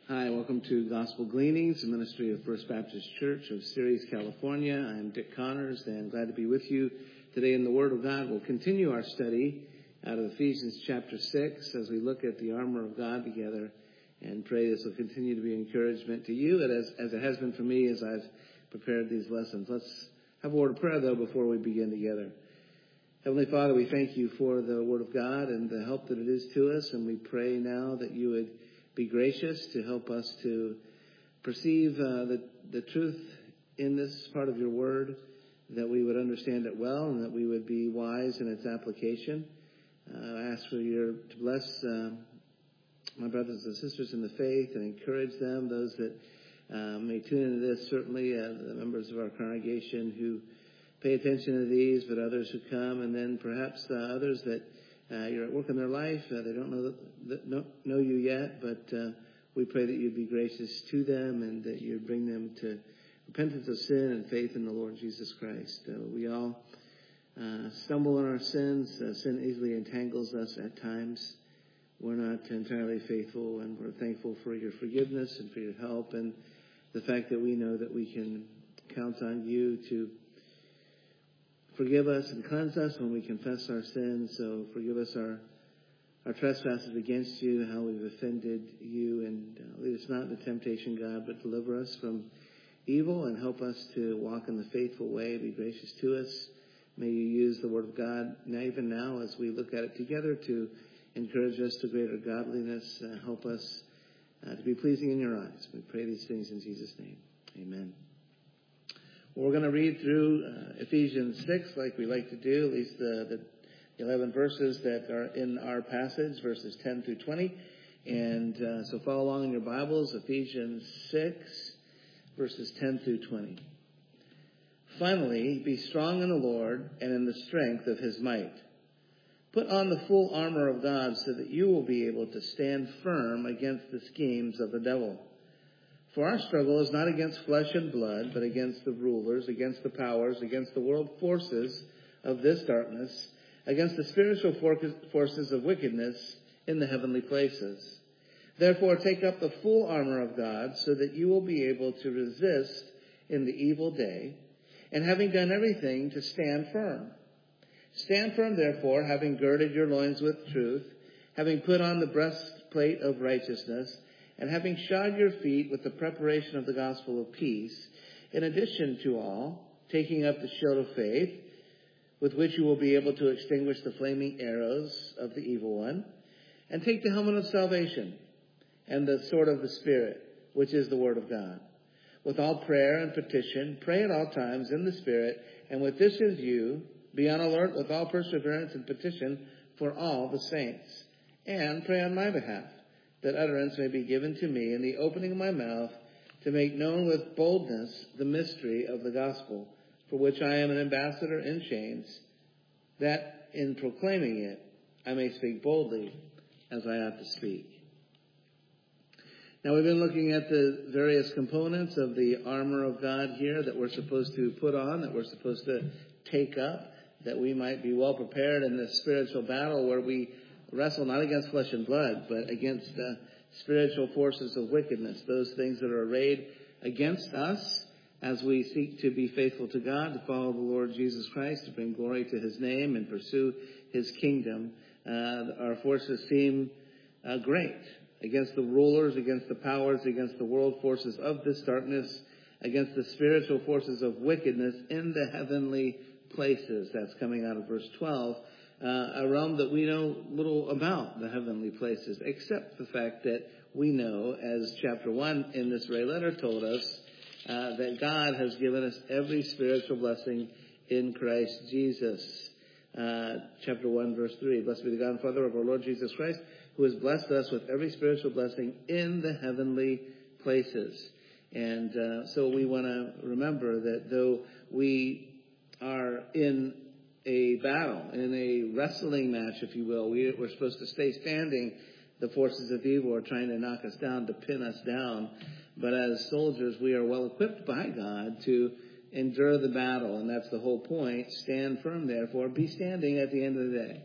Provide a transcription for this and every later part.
Hi, welcome to Gospel Gleanings, the ministry of First Baptist Church of Ceres, California. I'm Dick Connors, and glad to be with you today in the Word of God. We'll continue our study out of Ephesians chapter 6 as we look at the armor of God together, and pray this will continue to be encouragement to you, as it has been for me as I've prepared these lessons. Let's have a word of prayer, though, before we begin together. Heavenly Father, we thank you for the Word of God and the help that it is to us, and we pray now that you would be gracious to help us to perceive the truth in this part of your word, that we would understand it well and that we would be wise in its application. I ask for you to bless my brothers and sisters in the faith and encourage them, those that may tune into this, certainly the members of our congregation who pay attention to these, but others who come, and then perhaps others that you're at work in their life. They don't know you yet, but we pray that you'd be gracious to them and that you'd bring them to repentance of sin and faith in the Lord Jesus Christ. We all stumble in our sins. Sin easily entangles us at times. We're not entirely faithful, and we're thankful for your forgiveness and for your help, and the fact that we know that we can count on you to forgive us and cleanse us when we confess our sins. So forgive us our trespasses against you, how we've offended you, and lead us not into temptation, God, but deliver us from evil and help us to walk in the faithful way. Be gracious to us. May you use the Word of God even now as we look at it together to encourage us to greater godliness. Help us to be pleasing in your eyes. We pray these things in Jesus' name. Amen. We're going to read through Ephesians 6 like we like to do, at least the 11 verses that are in our passage, verses 10 through 20. And so follow along in your Bibles, Ephesians 6, verses 10 through 20. Finally, be strong in the Lord and in the strength of his might. Put on the full armor of God so that you will be able to stand firm against the schemes of the devil. For our struggle is not against flesh and blood, but against the rulers, against the powers, against the world forces of this darkness, against the spiritual forces of wickedness in the heavenly places. Therefore, take up the full armor of God so that you will be able to resist in the evil day, and having done everything, to stand firm. Stand firm, therefore, having girded your loins with truth, having put on the breastplate of righteousness, and having shod your feet with the preparation of the gospel of peace, in addition to all, taking up the shield of faith, with which you will be able to extinguish the flaming arrows of the evil one, and take the helmet of salvation and the sword of the Spirit, which is the word of God. With all prayer and petition, pray at all times in the Spirit, and with this in view, be on alert with all perseverance and petition for all the saints, and pray on my behalf, that utterance may be given to me in the opening of my mouth to make known with boldness the mystery of the gospel, for which I am an ambassador in chains, that in proclaiming it I may speak boldly as I ought to speak. Now, we've been looking at the various components of the armor of God here that we're supposed to put on, that we're supposed to take up, that we might be well prepared in this spiritual battle where we wrestle not against flesh and blood, but against spiritual forces of wickedness, those things that are arrayed against us as we seek to be faithful to God, to follow the Lord Jesus Christ, to bring glory to his name and pursue his kingdom. Our forces seem great against the rulers, against the powers, against the world forces of this darkness, against the spiritual forces of wickedness in the heavenly places. That's coming out of verse 12. A realm that we know little about, the heavenly places, except the fact that we know, as chapter 1 in this very letter told us, that God has given us every spiritual blessing in Christ Jesus. Chapter 1, verse 3, blessed be the God and Father of our Lord Jesus Christ, who has blessed us with every spiritual blessing in the heavenly places. And so we want to remember that though we are in a battle, in a wrestling match, if you will, we're supposed to stay standing. The forces of evil are trying to knock us down, to pin us down. But as soldiers, we are well equipped by God to endure the battle. And that's the whole point. Stand firm, therefore. Be standing at the end of the day.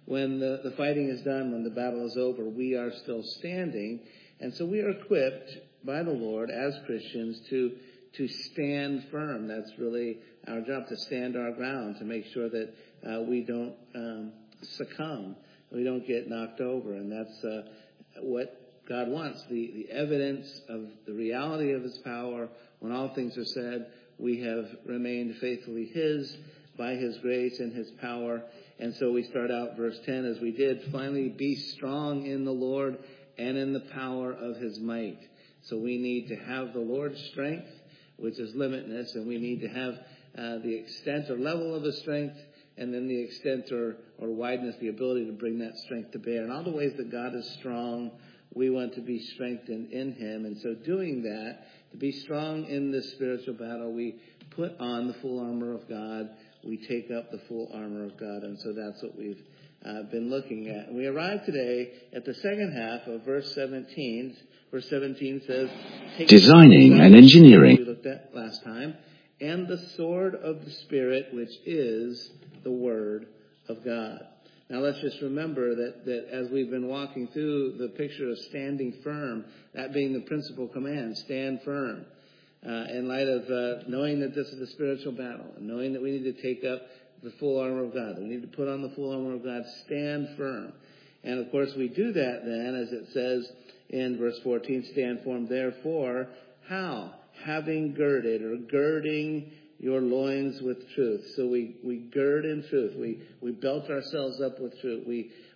when the fighting is done, when the battle is over, we are still standing. And so we are equipped by the Lord as Christians to stand firm. That's really our job, to stand our ground, to make sure that we don't succumb, we don't get knocked over. And that's what God wants, the evidence of the reality of His power. When all things are said, we have remained faithfully His by His grace and His power. And so we start out verse 10 as we did. Finally, be strong in the Lord and in the power of His might. So we need to have the Lord's strength, which is limitless, and we need to have the extent or level of His strength, and then the extent or wideness, the ability to bring that strength to bear. In all the ways that God is strong, we want to be strengthened in Him. And so doing that, to be strong in this spiritual battle, we put on the full armor of God. We take up the full armor of God. And so that's what we've been looking at. And we arrive today at the second half of verse 17. Verse 17 says, Designing and engineering. We looked at last time. And the sword of the Spirit, which is the Word of God. Now let's just remember that as we've been walking through the picture of standing firm, that being the principal command, stand firm. In light of knowing that this is a spiritual battle, and knowing that we need to take up the full armor of God, we need to put on the full armor of God, stand firm. And of course we do that then, as it says in verse 14, stand firm therefore. How? Having girded, or girding your loins with truth. So we gird in truth. We belt ourselves up with truth.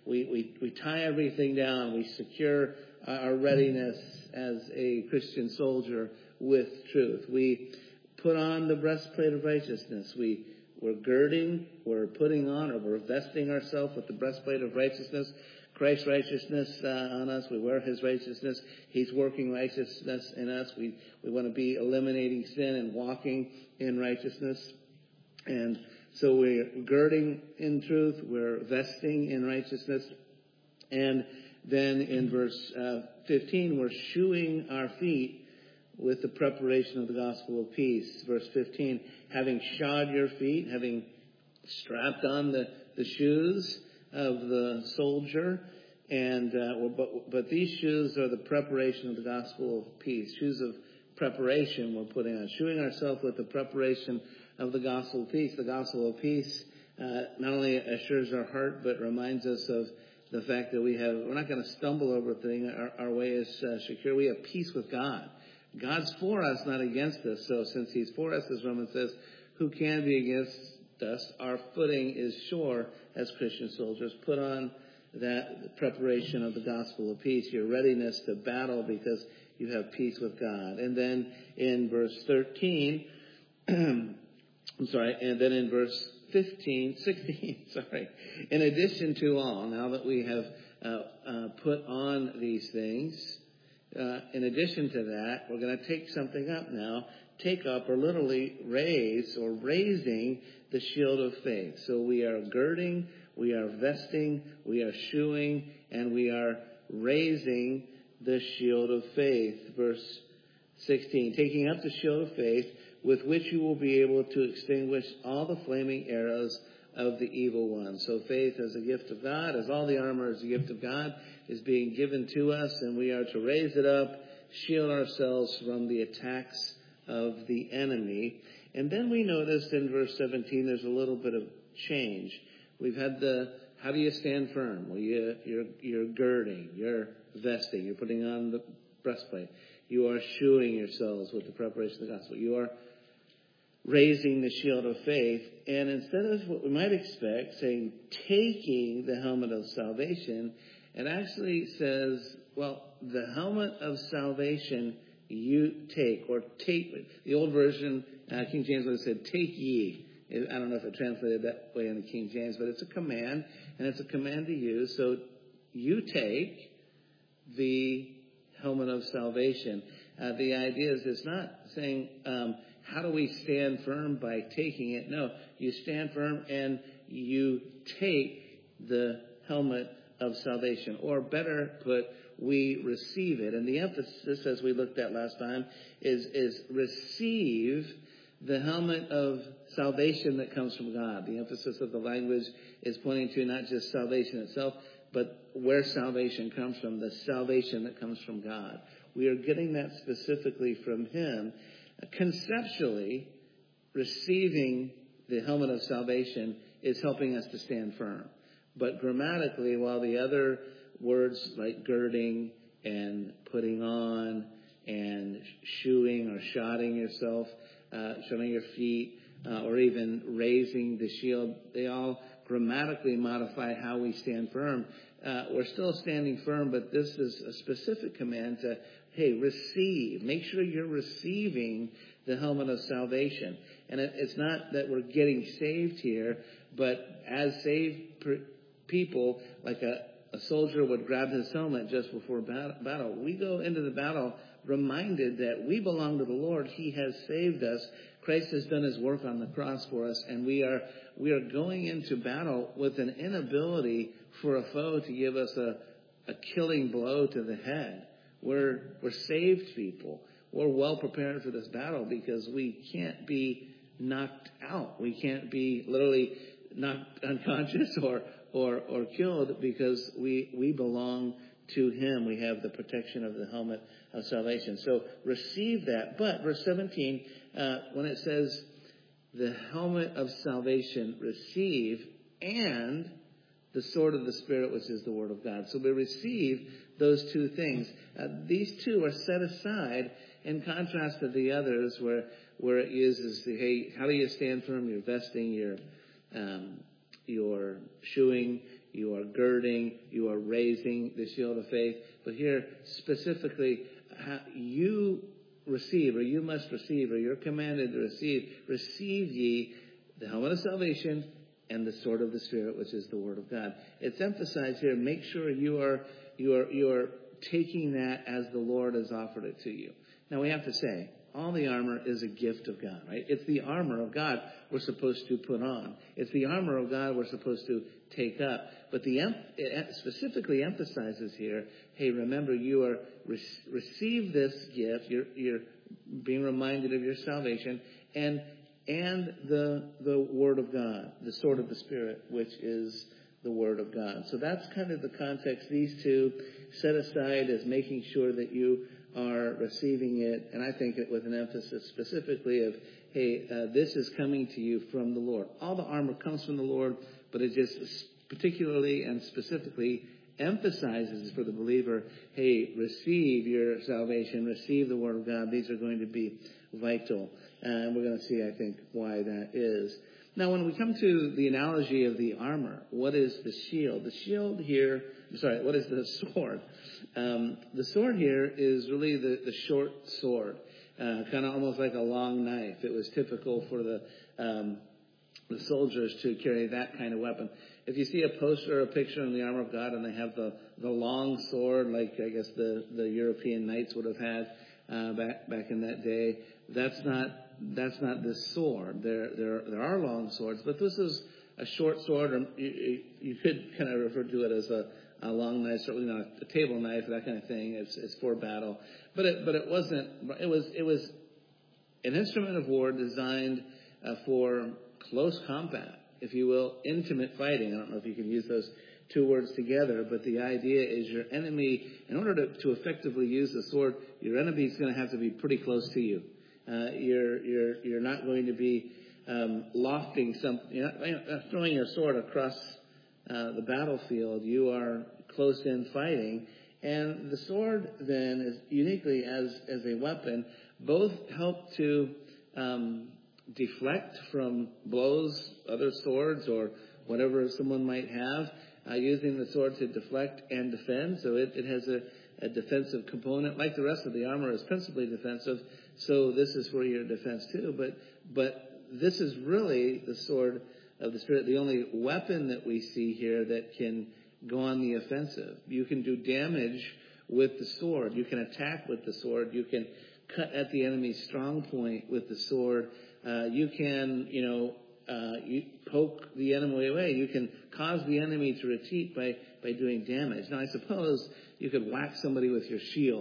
We tie everything down. We secure our readiness as a Christian soldier with truth. We put on the breastplate of righteousness. We're girding, we're putting on, or we're vesting ourselves with the breastplate of righteousness. Christ's righteousness on us. We wear His righteousness. He's working righteousness in us. We want to be eliminating sin and walking in righteousness. And so we're girding in truth. We're vesting in righteousness. And then in verse 15, we're shoeing our feet with the preparation of the gospel of peace. Verse 15, having shod your feet, having strapped on the shoes of the soldier, and but these shoes are the preparation of the gospel of peace. Shoes of preparation we're putting on, shoeing ourselves with the preparation of the gospel of peace. The gospel of peace not only assures our heart, but reminds us of the fact that we're not going to stumble over a thing. Our way is secure. We have peace with God. God's for us, not against us. So since He's for us, as Romans says, who can be against us? Our footing is sure as Christian soldiers. Put on that preparation of the gospel of peace, your readiness to battle because you have peace with God. And then in verse 13, and then in verse 16, in addition to all, now that we have put on these things, in addition to that, we're going to take something up now. Take up, or literally raise, or raising the shield of faith. So we are girding, we are vesting, we are shoeing, and we are raising the shield of faith. Verse 16, taking up the shield of faith, with which you will be able to extinguish all the flaming arrows of the evil one. So faith as a gift of God, as all the armor as a gift of God, is being given to us, and we are to raise it up, shield ourselves from the attacks of the enemy. And then we noticed in verse 17 there's a little bit of change. We've had how do you stand firm? Well, you're girding, you're vesting, you're putting on the breastplate. You are shoeing yourselves with the preparation of the gospel. You are raising the shield of faith. And instead of what we might expect, saying taking the helmet of salvation, it actually says, well, the helmet of salvation you take, or take. The old version, King James would have said, take ye. I don't know if it translated that way in the King James, but it's a command, and it's a command to you. So you take the helmet of salvation. The idea is it's not saying, how do we stand firm by taking it? No, you stand firm and you take the helmet of salvation. Or better put, we receive it. And the emphasis, as we looked at last time, is receive the helmet of salvation that comes from God. The emphasis of the language is pointing to not just salvation itself, but where salvation comes from, the salvation that comes from God. We are getting that specifically from Him. Conceptually, receiving the helmet of salvation is helping us to stand firm. But grammatically, while the other words like girding and putting on and shoeing or shodding yourself, showing your feet, or even raising the shield, they all grammatically modify how we stand firm. We're still standing firm, but this is a specific command to, hey, receive. Make sure you're receiving the helmet of salvation. And it's not that we're getting saved here, but as saved people, like a soldier would grab his helmet just before battle. We go into the battle reminded that we belong to the Lord. He has saved us. Christ has done His work on the cross for us, and we are going into battle with an inability for a foe to give us a killing blow to the head. We're saved people. We're well prepared for this battle because we can't be knocked out. We can't be literally knocked unconscious or killed because we belong to Him. We have the protection of the helmet of salvation. So receive that. But verse 17, when it says the helmet of salvation receive and the sword of the Spirit, which is the Word of God. So we receive those two things. These two are set aside in contrast to the others where it uses the, hey, how do you stand firm? You're vesting, you're shoeing, you are girding, you are raising the shield of faith. But here, specifically, you receive, or you must receive, or you're commanded to receive ye the helmet of salvation and the sword of the Spirit, which is the Word of God. It's emphasized here, make sure you are taking that as the Lord has offered it to you. Now we have to say, all the armor is a gift of God, right? It's the armor of God we're supposed to put on. It's the armor of God we're supposed to take up. But it specifically emphasizes here, hey, remember, you are receive this gift. You're being reminded of your salvation and the Word of God, the sword of the Spirit, which is the Word of God. So that's kind of the context. These two set aside as making sure that you are receiving it, and I think it with an emphasis specifically of, hey, this is coming to you from the Lord. All the armor comes from the Lord, but it just particularly and specifically emphasizes for the believer, hey, receive your salvation, receive the Word of God. These are going to be vital, and we're going to see, I think, why that is. Now, when we come to the analogy of the armor, what is the shield? The shield here, what is the sword? The sword here is really the short sword, kind of almost like a long knife. It was typical for the soldiers to carry that kind of weapon. If you see a poster or a picture in the armor of God and they have the long sword, like I guess the European knights would have had back in that day, that's not this sword. There are long swords, but this is a short sword, or you could kind of refer to it as a long knife, certainly not a table knife, that kind of thing. It's for battle, but it wasn't. It was an instrument of war designed for close combat, if you will, intimate fighting. I don't know if you can use those two words together, but the idea is your enemy, in order to effectively use the sword, your enemy is going to have to be pretty close to you. You're not going to be lofting you're not throwing your sword across the battlefield. You are close in fighting, and the sword then is uniquely as a weapon, both help to deflect from blows, other swords, or whatever someone might have, using the sword to deflect and defend. So it has a defensive component, like the rest of the armor is principally defensive. So this is for your defense too. But this is really the sword of the Spirit, the only weapon that we see here that can go on the offensive. You can do damage with the sword. You can attack with the sword. You can cut at the enemy's strong point with the sword. You can, you poke the enemy away. You can cause the enemy to retreat by doing damage. Now, I suppose you could whack somebody with your shield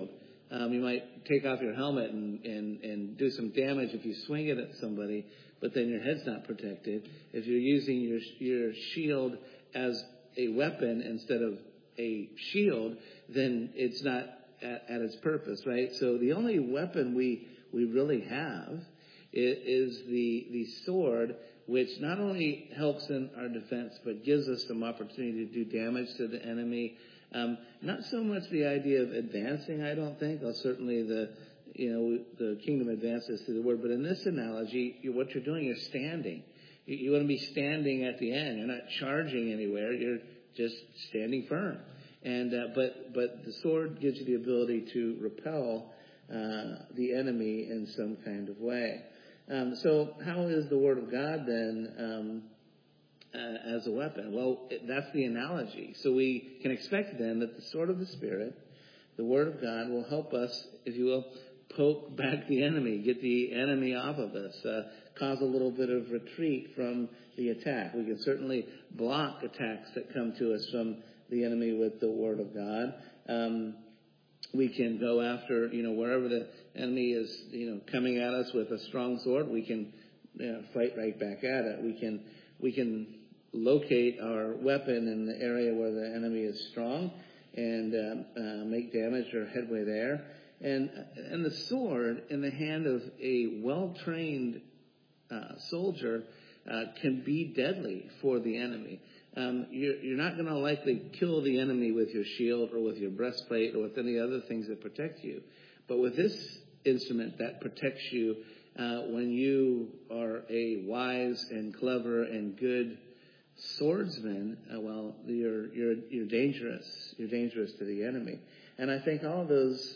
You might take off your helmet and do some damage if you swing it at somebody, but then your head's not protected. If you're using your shield as a weapon instead of a shield, then it's not at its purpose, right? So the only weapon we really have is the sword, which not only helps in our defense, but gives us some opportunity to do damage to the enemy. Not so much the idea of advancing, I don't think. Certainly the kingdom advances through the word. But in this analogy, what you're doing is standing. You want to be standing at the end. You're not charging anywhere. You're just standing firm. And but the sword gives you the ability to repel the enemy in some kind of way. So how is the Word of God then as a weapon? Well, that's the analogy. So we can expect then that the sword of the Spirit, the Word of God, will help us, if you will, poke back the enemy, get the enemy off of us, cause a little bit of retreat from the attack. We can certainly block attacks that come to us from the enemy with the Word of God. We can go after, wherever the enemy is, coming at us with a strong sword, we can fight right back at it. We can locate our weapon in the area where the enemy is strong and make damage or headway there. And the sword in the hand of a well-trained soldier can be deadly for the enemy. You're not going to likely kill the enemy with your shield or with your breastplate or with any other things that protect you. But with this instrument that protects you when you are a wise and clever and good swordsman, you're dangerous. You're dangerous to the enemy. And I think all of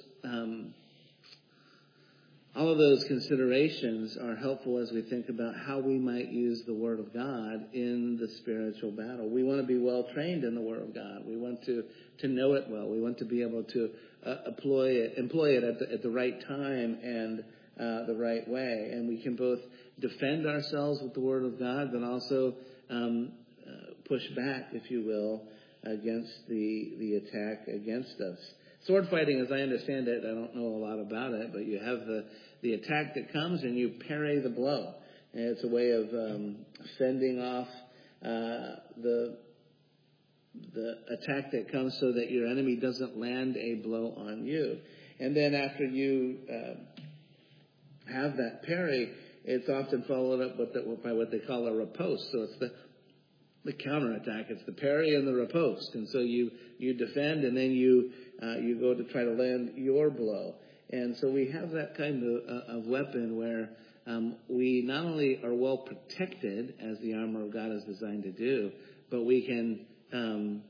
those considerations are helpful as we think about how we might use the Word of God in the spiritual battle. We want to be well trained in the Word of God. We want to know it well. We want to be able to employ it at the right time and the right way. And we can both defend ourselves with the Word of God, but also push back, if you will, against the attack against us. Sword fighting, as I understand it, I don't know a lot about it, but you have the attack that comes and you parry the blow. And it's a way of fending off the attack that comes so that your enemy doesn't land a blow on you. And then after you have that parry, it's often followed up by what they call a riposte. So it's the counterattack. It's the parry and the riposte. And so you defend and then you go to try to land your blow. And so we have that kind of weapon where we not only are well protected, as the armor of God is designed to do, but we can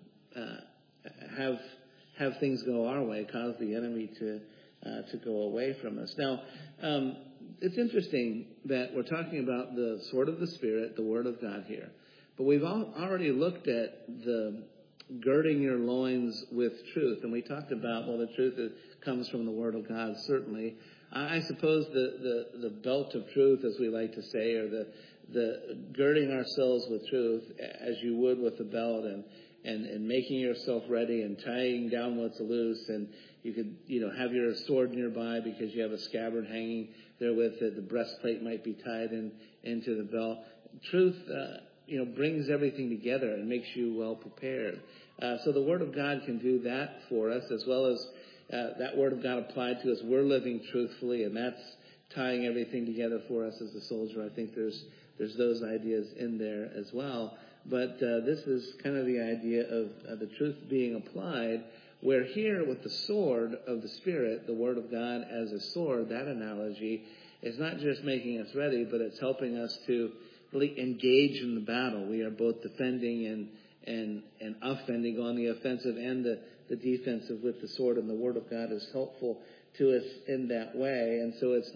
have things go our way, cause the enemy to go away from us. Now, it's interesting that we're talking about the sword of the Spirit, the Word of God here. But we've already looked at the girding your loins with truth. And we talked about, the truth comes from the Word of God, certainly. I suppose the belt of truth, as we like to say, or the girding ourselves with truth, as you would with the belt, and making yourself ready and tying down what's loose. And you could, have your sword nearby because you have a scabbard hanging there with it. The breastplate might be tied into the belt. Truth, brings everything together and makes you well prepared. So the Word of God can do that for us, as well as that Word of God applied to us. We're living truthfully, and that's tying everything together for us as a soldier. I think there's those ideas in there as well. But this is kind of the idea of the truth being applied, where here with the sword of the Spirit, the Word of God as a sword, that analogy is not just making us ready, but it's helping us to really engage in the battle. We are both defending and offending on the offensive and the defensive with the sword, and the Word of God is helpful to us in that way. And so it's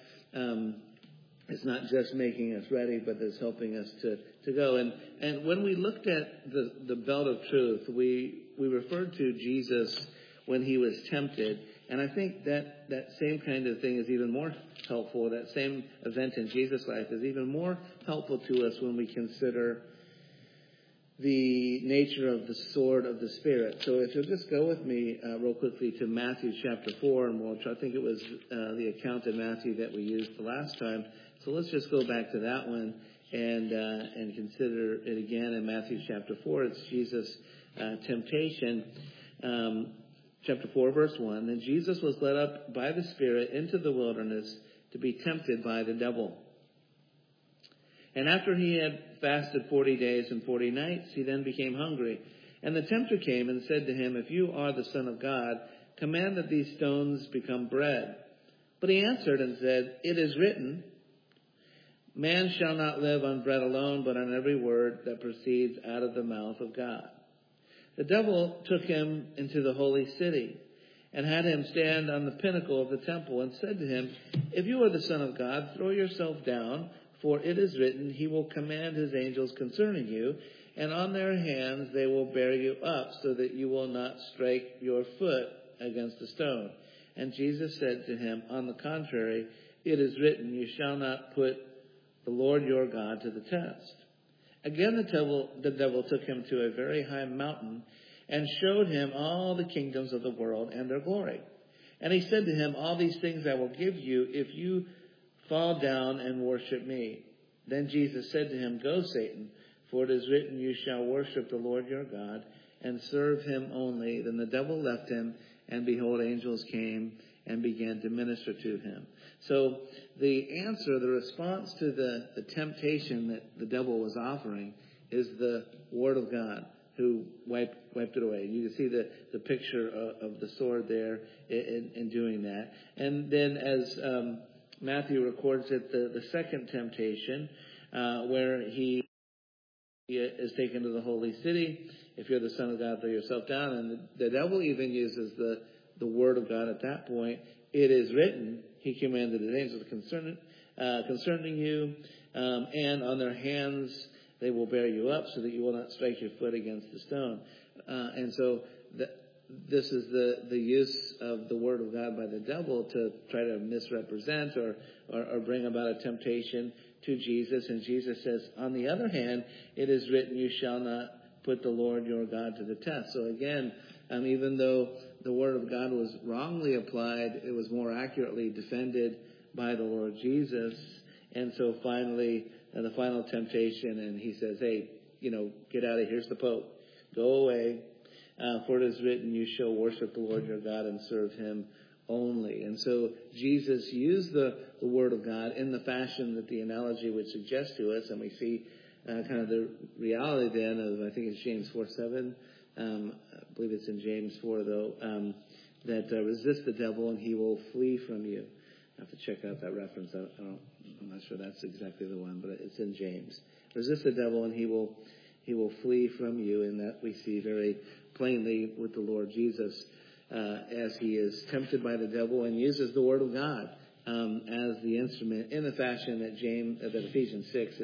not just making us ready, but it's helping us to go. And when we looked at the belt of truth, we referred to Jesus when he was tempted. And I think that same kind of thing is even more helpful. That same event in Jesus' life is even more helpful to us when we consider the nature of the sword of the Spirit. So if you'll just go with me real quickly to Matthew chapter 4, and I think it was the account in Matthew that we used the last time. So let's just go back to that one and consider it again in Matthew chapter 4. It's Jesus' temptation. Chapter 4, verse 1. Then Jesus was led up by the Spirit into the wilderness to be tempted by the devil. And after he had fasted 40 days and 40 nights, he then became hungry. And the tempter came and said to him, "If you are the Son of God, command that these stones become bread." But he answered and said, "It is written, man shall not live on bread alone, but on every word that proceeds out of the mouth of God." The devil took him into the holy city and had him stand on the pinnacle of the temple and said to him, "If you are the Son of God, throw yourself down, for it is written, he will command his angels concerning you, and on their hands they will bear you up, so that you will not strike your foot against a stone." And Jesus said to him, "On the contrary, it is written, you shall not put the Lord your God to the test." Again the devil took him to a very high mountain and showed him all the kingdoms of the world and their glory. And he said to him, "All these things I will give you if you fall down and worship me." Then Jesus said to him, "Go, Satan, for it is written, you shall worship the Lord your God and serve him only." Then the devil left him, and behold, angels came and began to minister to him. So the answer, the response to the temptation that the devil was offering is the Word of God, who wiped it away. You can see the picture of the sword there in doing that. And then as Matthew records it, the second temptation, where he is taken to the holy city. "If you're the Son of God, throw yourself down." And the devil even uses the Word of God at that point. "It is written, he commanded his angels concerning you, and on their hands they will bear you up, so that you will not strike your foot against the stone." And so this is the use of the Word of God by the devil to try to misrepresent or bring about a temptation to Jesus. And Jesus says, "On the other hand, it is written, you shall not put the Lord your God to the test." So again, even though the Word of God was wrongly applied, it was more accurately defended by the Lord Jesus. And so finally, the final temptation, and he says, "Hey, get out of here. Here's the Pope. Go away. For it is written, you shall worship the Lord your God and serve him only." And so Jesus used the Word of God in the fashion that the analogy would suggest to us. And we see kind of the reality then of, I think it's James 4:7. I believe it's in James 4, though, that resist the devil and he will flee from you. I have to check out that reference. I'm not sure that's exactly the one, but it's in James. Resist the devil and he will flee from you. And that we see very plainly with the Lord Jesus as he is tempted by the devil and uses the Word of God as the instrument in the fashion that Ephesians 6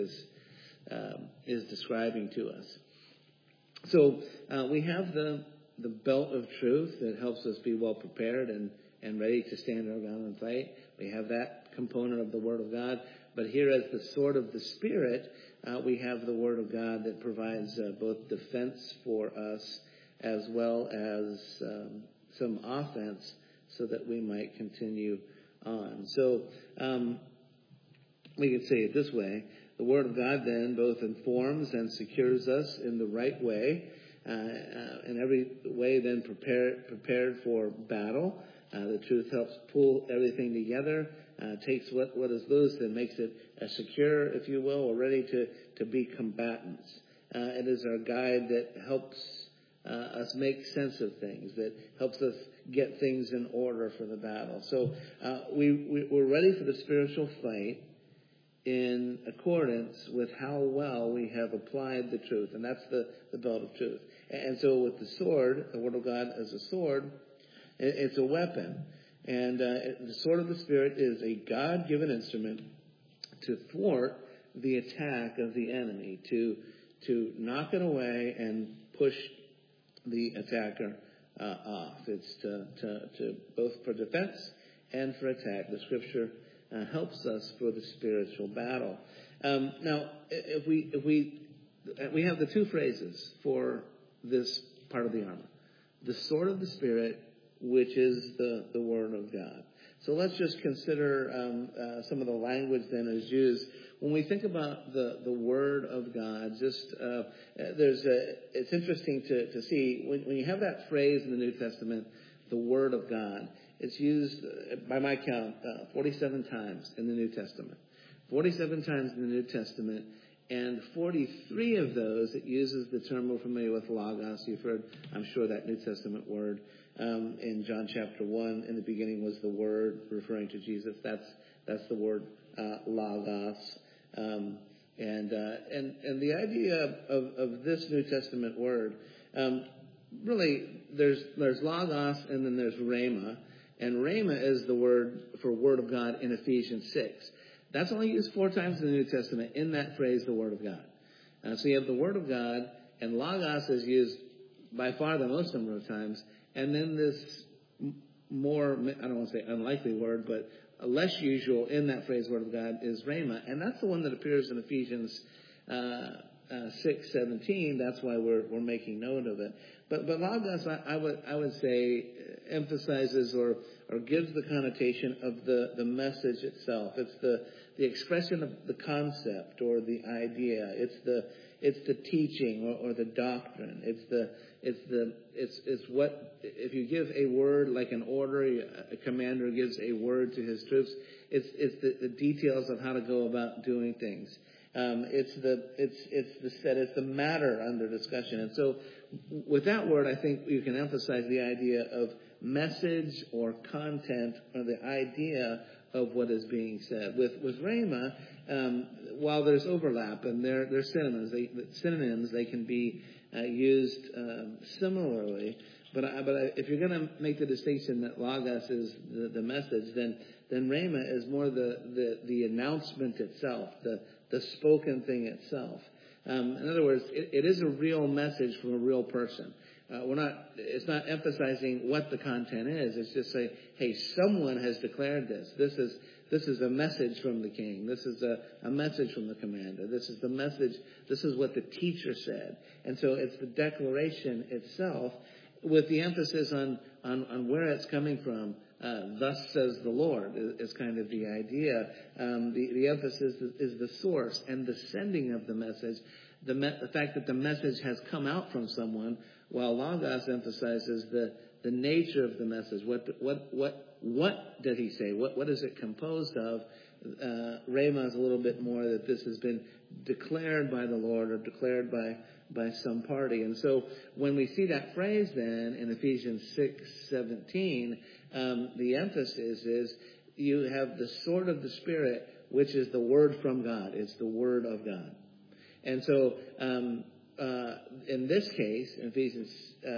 is describing to us. So we have the belt of truth that helps us be well prepared and ready to stand our ground and fight. We have that component of the Word of God. But here as the sword of the Spirit, we have the Word of God that provides both defense for us as well as some offense so that we might continue on. So we could say it this way. The Word of God then both informs and secures us in the right way, in every way then prepared for battle. The truth helps pull everything together, takes what is loose and makes it secure, if you will, or ready to be combatants. It is our guide that helps us make sense of things, that helps us get things in order for the battle. So we're ready for the spiritual fight in accordance with how well we have applied the truth. And that's the belt of truth. And so with the sword, the Word of God as a sword, it's a weapon. And the sword of the Spirit is a God-given instrument to thwart the attack of the enemy, to knock it away and push the attacker off. It's to both for defense and for attack. The Scripture helps us for the spiritual battle. Now, if we we have the two phrases for this part of the armor. The sword of the Spirit, which is the Word of God. So let's just consider some of the language then is used. When we think about the Word of God, it's interesting to see when you have that phrase in the New Testament, the Word of God, it's used, by my count, 47 times in the New Testament. 47 times in the New Testament, and 43 of those, it uses the term we're familiar with, logos. You've heard, I'm sure, that New Testament word. In John chapter 1, in the beginning was the Word, referring to Jesus. That's the word logos. And the idea of this New Testament word, really, there's logos and then there's rhema. And rhema is the word for Word of God in Ephesians 6. That's only used 4 times in the New Testament in that phrase, the Word of God. So you have the Word of God, and logos is used by far the most number of times. And then this more, I don't want to say unlikely word, but less usual in that phrase, Word of God, is rhema. And that's the one that appears in Ephesians 6:17. That's why we're making note of it. But logos, I would say, emphasizes or gives the connotation of the message itself. It's the expression of the concept or the idea. It's the teaching or the doctrine. It's what, if you give a word like an order, a commander gives a word to his troops. It's the details of how to go about doing things. It's the matter under discussion. And so with that word, I think you can emphasize the idea of message or content or the idea of what is being said. With rhema, while there's overlap and they're synonyms, they can be used similarly. But if you're going to make the distinction that logos is the message, then rhema is more the announcement itself, the spoken thing itself. In other words, it is a real message from a real person. It's not emphasizing what the content is. It's just saying, hey, someone has declared this. This is a message from the king. This is a message from the commander. This is the message. This is what the teacher said. And so it's the declaration itself with the emphasis on where it's coming from. Thus says the Lord is kind of the idea. The emphasis is the source and the sending of the message. The fact that the message has come out from someone, while logos emphasizes the nature of the message. What did he say? What is it composed of? Rhema is a little bit more that this has been declared by the Lord or declared by some party. And so when we see that phrase then in Ephesians 6:17, the emphasis is you have the sword of the Spirit, which is the word from God. It's the Word of God. And so in this case, in Ephesians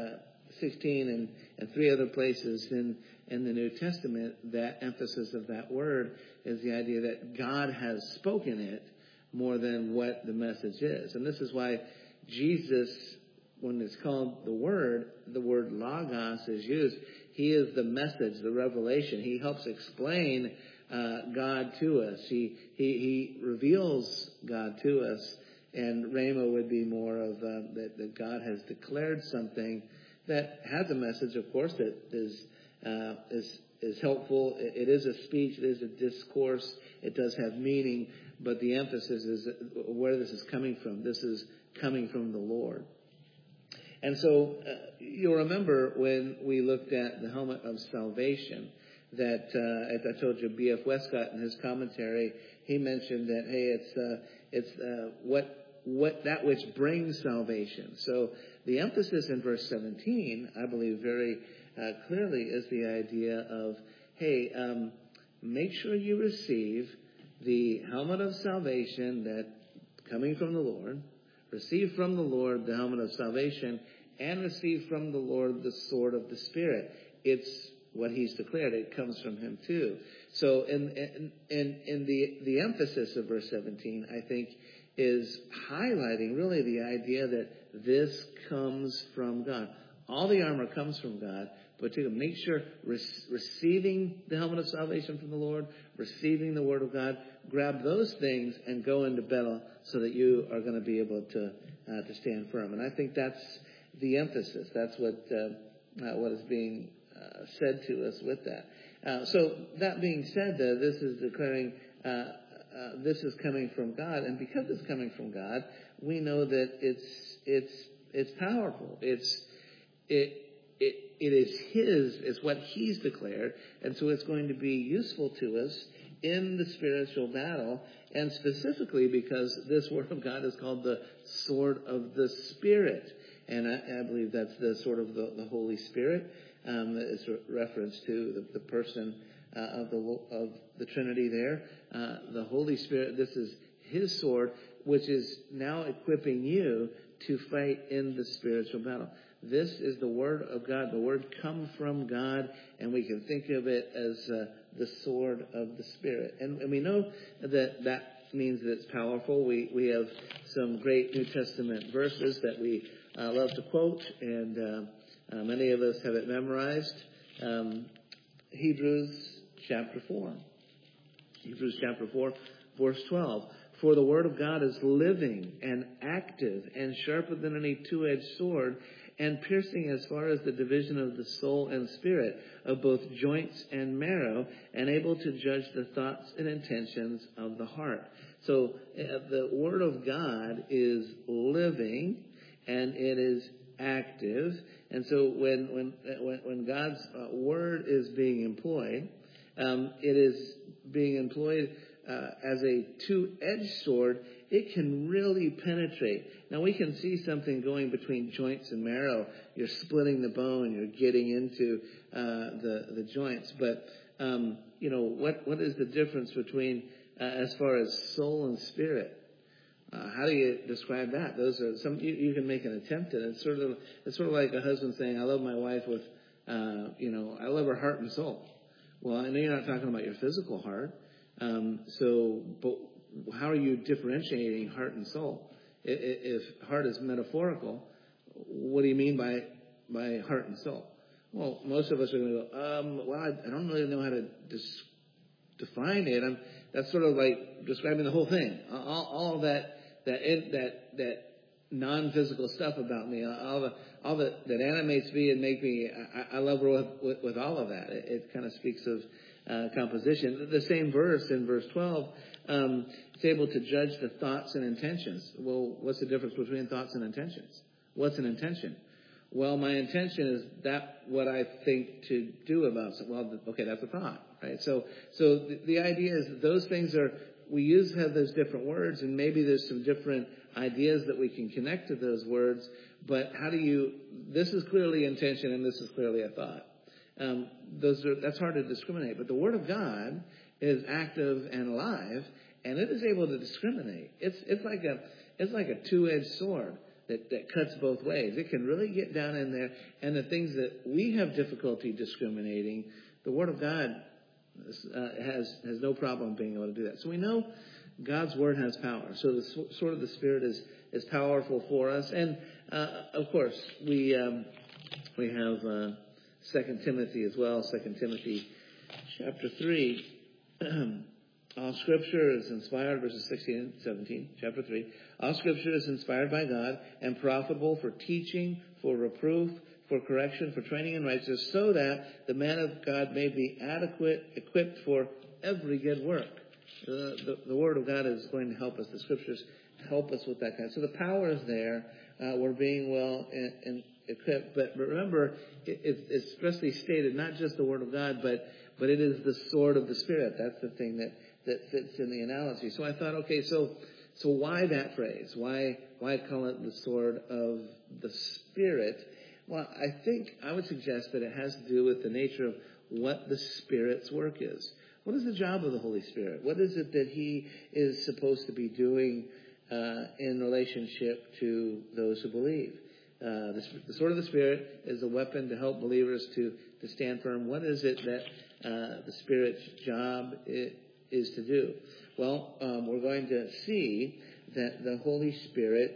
16 and 3 other places in the New Testament, that emphasis of that word is the idea that God has spoken it more than what the message is. And this is why Jesus, when it's called the word logos is used. He is the message, the revelation. He helps explain God to us. He reveals God to us. And rhema would be more of that God has declared something that has a message, of course, that is helpful. It is a speech. It is a discourse. It does have meaning. But the emphasis is where this is coming from. This is coming from the Lord. And so you'll remember when we looked at the helmet of salvation that, as I told you, B.F. Westcott in his commentary, he mentioned that, hey, it's that which brings salvation. So the emphasis in verse 17, I believe very clearly, is the idea of, hey, make sure you receive the helmet of salvation that coming from the Lord, receive from the Lord the helmet of salvation, and receive from the Lord the sword of the Spirit. It's what he's declared. It comes from him too. So in the emphasis of verse 17, I think, is highlighting really the idea that this comes from God. All the armor comes from God, but to make sure receiving the helmet of salvation from the Lord, receiving the Word of God, grab those things and go into battle so that you are going to be able to to stand firm. And I think that's the emphasis. That's what is being said to us with that. So that being said, this is declaring this is coming from God, and because it's coming from God, we know that it's powerful. It is His. It's what He's declared, and so it's going to be useful to us in the spiritual battle, and specifically because this Word of God is called the sword of the Spirit, and I believe that's the sword of the Holy Spirit. It's a reference to the person of the Trinity there. The Holy Spirit, this is His sword, which is now equipping you to fight in the spiritual battle. This is the Word of God. The Word come from God, and we can think of it as the sword of the Spirit. And we know that means that it's powerful. We have some great New Testament verses that we love to quote, and many of us have it memorized. Hebrews chapter 4. Hebrews chapter 4, verse 12. For the Word of God is living and active and sharper than any two-edged sword, and piercing as far as the division of the soul and spirit, of both joints and marrow, and able to judge the thoughts and intentions of the heart. So the Word of God is living, and it is active. And so when God's Word is being employed, it is being employed as a two-edged sword. It can really penetrate. Now, we can see something going between joints and marrow. You're splitting the bone. You're getting into the joints. But, what is the difference between as far as soul and spirit? How do you describe that? Those are some. You can make an attempt at it. It's sort of like a husband saying, "I love my wife with, I love her heart and soul." Well, I know you're not talking about your physical heart. But how are you differentiating heart and soul? If heart is metaphorical, what do you mean by heart and soul? Well, most of us are going to go, I don't really know how to define it. That's sort of like describing the whole thing. All of that non-physical stuff about me, all that animates me and make me, I love her with all of that. It kind of speaks of composition. The same verse in verse 12, it's able to judge the thoughts and intentions. Well, what's the difference between thoughts and intentions? What's an intention? Well, my intention is that what I think to do about something. Well, okay, that's a thought, right? So the idea is that those things we have those different words, and maybe there's some different ideas that we can connect to those words, but this is clearly intention and this is clearly a thought. That's hard to discriminate, but the Word of God is active and alive, and it is able to discriminate. It's like a two-edged sword that cuts both ways. It can really get down in there, and the things that we have difficulty discriminating, the Word of God has no problem being able to do that. So we know God's Word has power. So the sword of the Spirit is powerful for us, and of course we have 2 Timothy as well. 2 Timothy chapter 3. All Scripture is inspired, verses 16 and 17, chapter 3. All Scripture is inspired by God and profitable for teaching, for reproof, for correction, for training in righteousness, so that the man of God may be adequate, equipped for every good work. The Word of God is going to help us. The Scriptures help us with that kind. So the power is there. We're being well equipped. But remember, it's expressly stated, not just the Word of God, but it is the sword of the Spirit. That's the thing that fits in the analogy. So I thought, okay, so why that phrase? Why call it the sword of the Spirit? Well, I think I would suggest that it has to do with the nature of what the Spirit's work is. What is the job of the Holy Spirit? What is it that He is supposed to be doing in relationship to those who believe? The sword of the Spirit is a weapon to help believers to stand firm. What is it that the Spirit's job is to do? Well, we're going to see that the Holy Spirit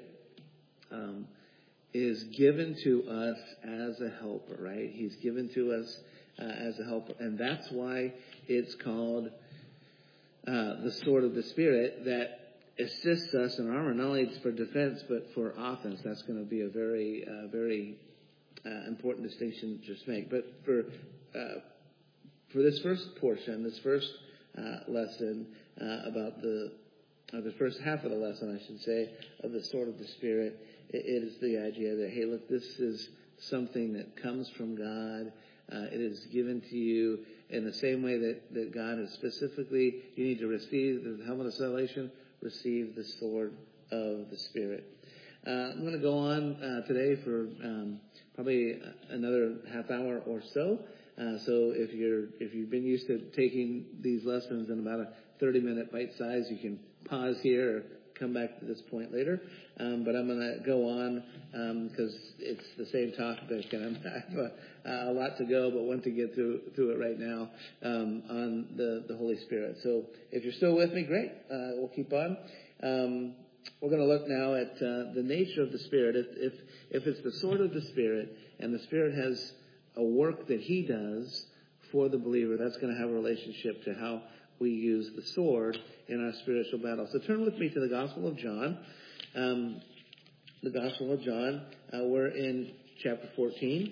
is given to us as a helper, right? He's given to us as a helper. And that's why it's called the sword of the Spirit, that assists us in armor, not only for defense, but for offense. That's going to be a very important distinction to just make. But for this first portion, this first lesson about the first half of the lesson, I should say, of the sword of the Spirit, it is the idea that, hey, look, this is something that comes from God. It is given to you in the same way that God has specifically, you need to receive the helmet of salvation, receive the sword of the Spirit. I'm going to go on today for probably another half hour or so. So if you've been used to taking these lessons in about a 30-minute bite size, you can pause here or come back to this point later. But I'm going to go on because it's the same topic, and I have a lot to go, but want to get through it right now on the Holy Spirit. So if you're still with me, great. We'll keep on. We're going to look now at the nature of the Spirit. If it's the sword of the Spirit, and the Spirit has a work that He does for the believer, that's going to have a relationship to how we use the sword in our spiritual battle. So turn with me to the Gospel of John. The Gospel of John. We're in chapter 14.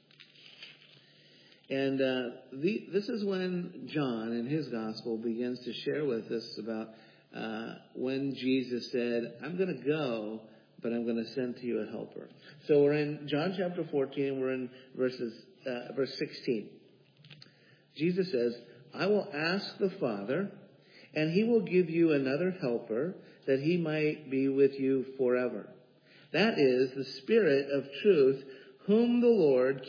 And this is when John, in his Gospel, begins to share with us about when Jesus said, I'm going to go, but I'm going to send to you a helper. So we're in John chapter 14. We're in verse 16. Jesus says, I will ask the Father, and He will give you another helper, that He might be with you forever. That is the Spirit of truth, whom the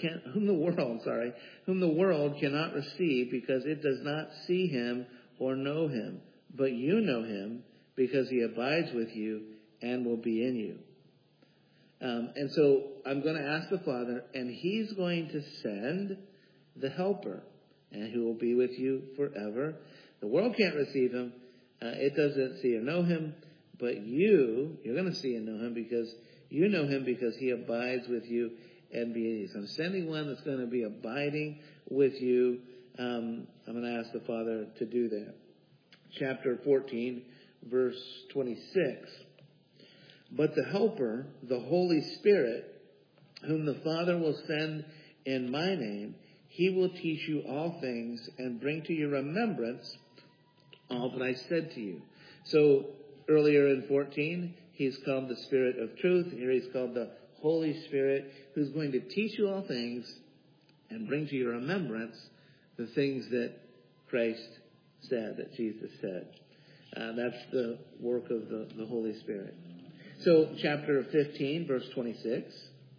world cannot receive, because it does not see Him or know Him. But you know Him, because He abides with you and will be in you. And so I'm going to ask the Father, and He's going to send the helper, and He will be with you forever. The world can't receive Him. It doesn't see or know Him. But you're going to see and know Him, because you know Him, because He abides with you and be in you. So I'm sending one that's going to be abiding with you. I'm going to ask the Father to do that. Chapter 14, verse 26. But the Helper, the Holy Spirit, whom the Father will send in my name, He will teach you all things and bring to your remembrance all that I said to you. So earlier in 14, He's called the Spirit of truth. Here He's called the Holy Spirit, who's going to teach you all things and bring to your remembrance the things that Christ said, that Jesus said. That's the work of the Holy Spirit. So chapter 15, verse 26.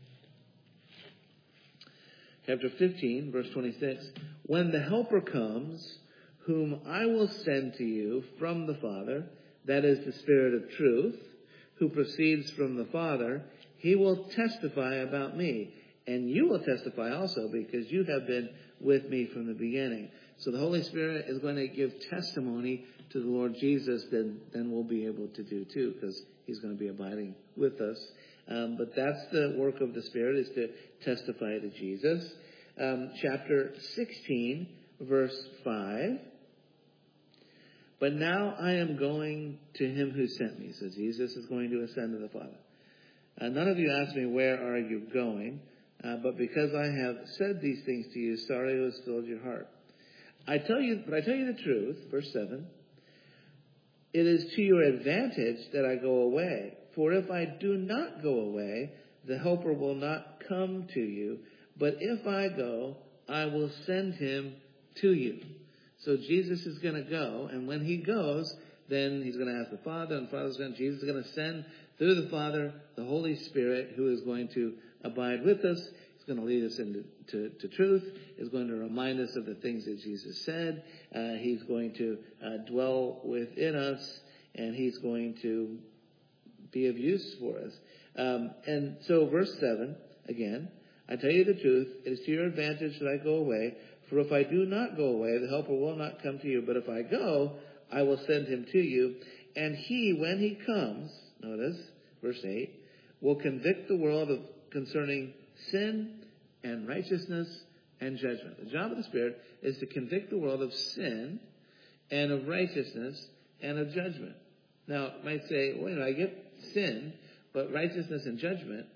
Chapter 15, verse 26. When the Helper comes, whom I will send to you from the Father, that is the Spirit of truth, who proceeds from the Father, He will testify about me. And you will testify also, because you have been with me from the beginning. So the Holy Spirit is going to give testimony to the Lord Jesus, then we'll be able to do too, because He's going to be abiding with us. But that's the work of the Spirit, is to testify to Jesus. Chapter 16, verse 5. But now I am going to Him who sent me. So Jesus is going to ascend to the Father. None of you asked me, where are you going? But because I have said these things to you, sorrow has filled your heart. I tell you the truth, verse 7. It is to your advantage that I go away. For if I do not go away, the Helper will not come to you. But if I go, I will send Him to you. So Jesus is going to go, and when He goes, then He's going to ask the Father, and Jesus is going to send through the Father the Holy Spirit, who is going to abide with us. He's going to lead us into truth. He's going to remind us of the things that Jesus said. He's going to dwell within us, and He's going to be of use for us. And so verse 7, again, I tell you the truth, it is to your advantage that I go away. For if I do not go away, the Helper will not come to you. But if I go, I will send Him to you. And He, when He comes, notice, verse 8, will convict the world concerning sin and righteousness and judgment. The job of the Spirit is to convict the world of sin and of righteousness and of judgment. Now, you might say, well, I get sin, but righteousness and judgment,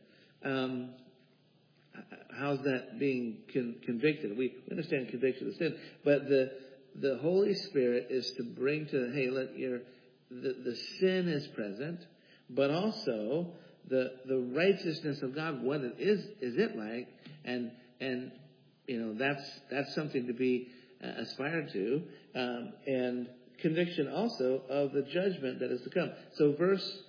how's that being convicted? We understand conviction of sin, but the Holy Spirit is to bring to, hey, the sin is present, but also the righteousness of God, what it is it like? And that's something to be aspired to, and conviction also of the judgment that is to come. So verse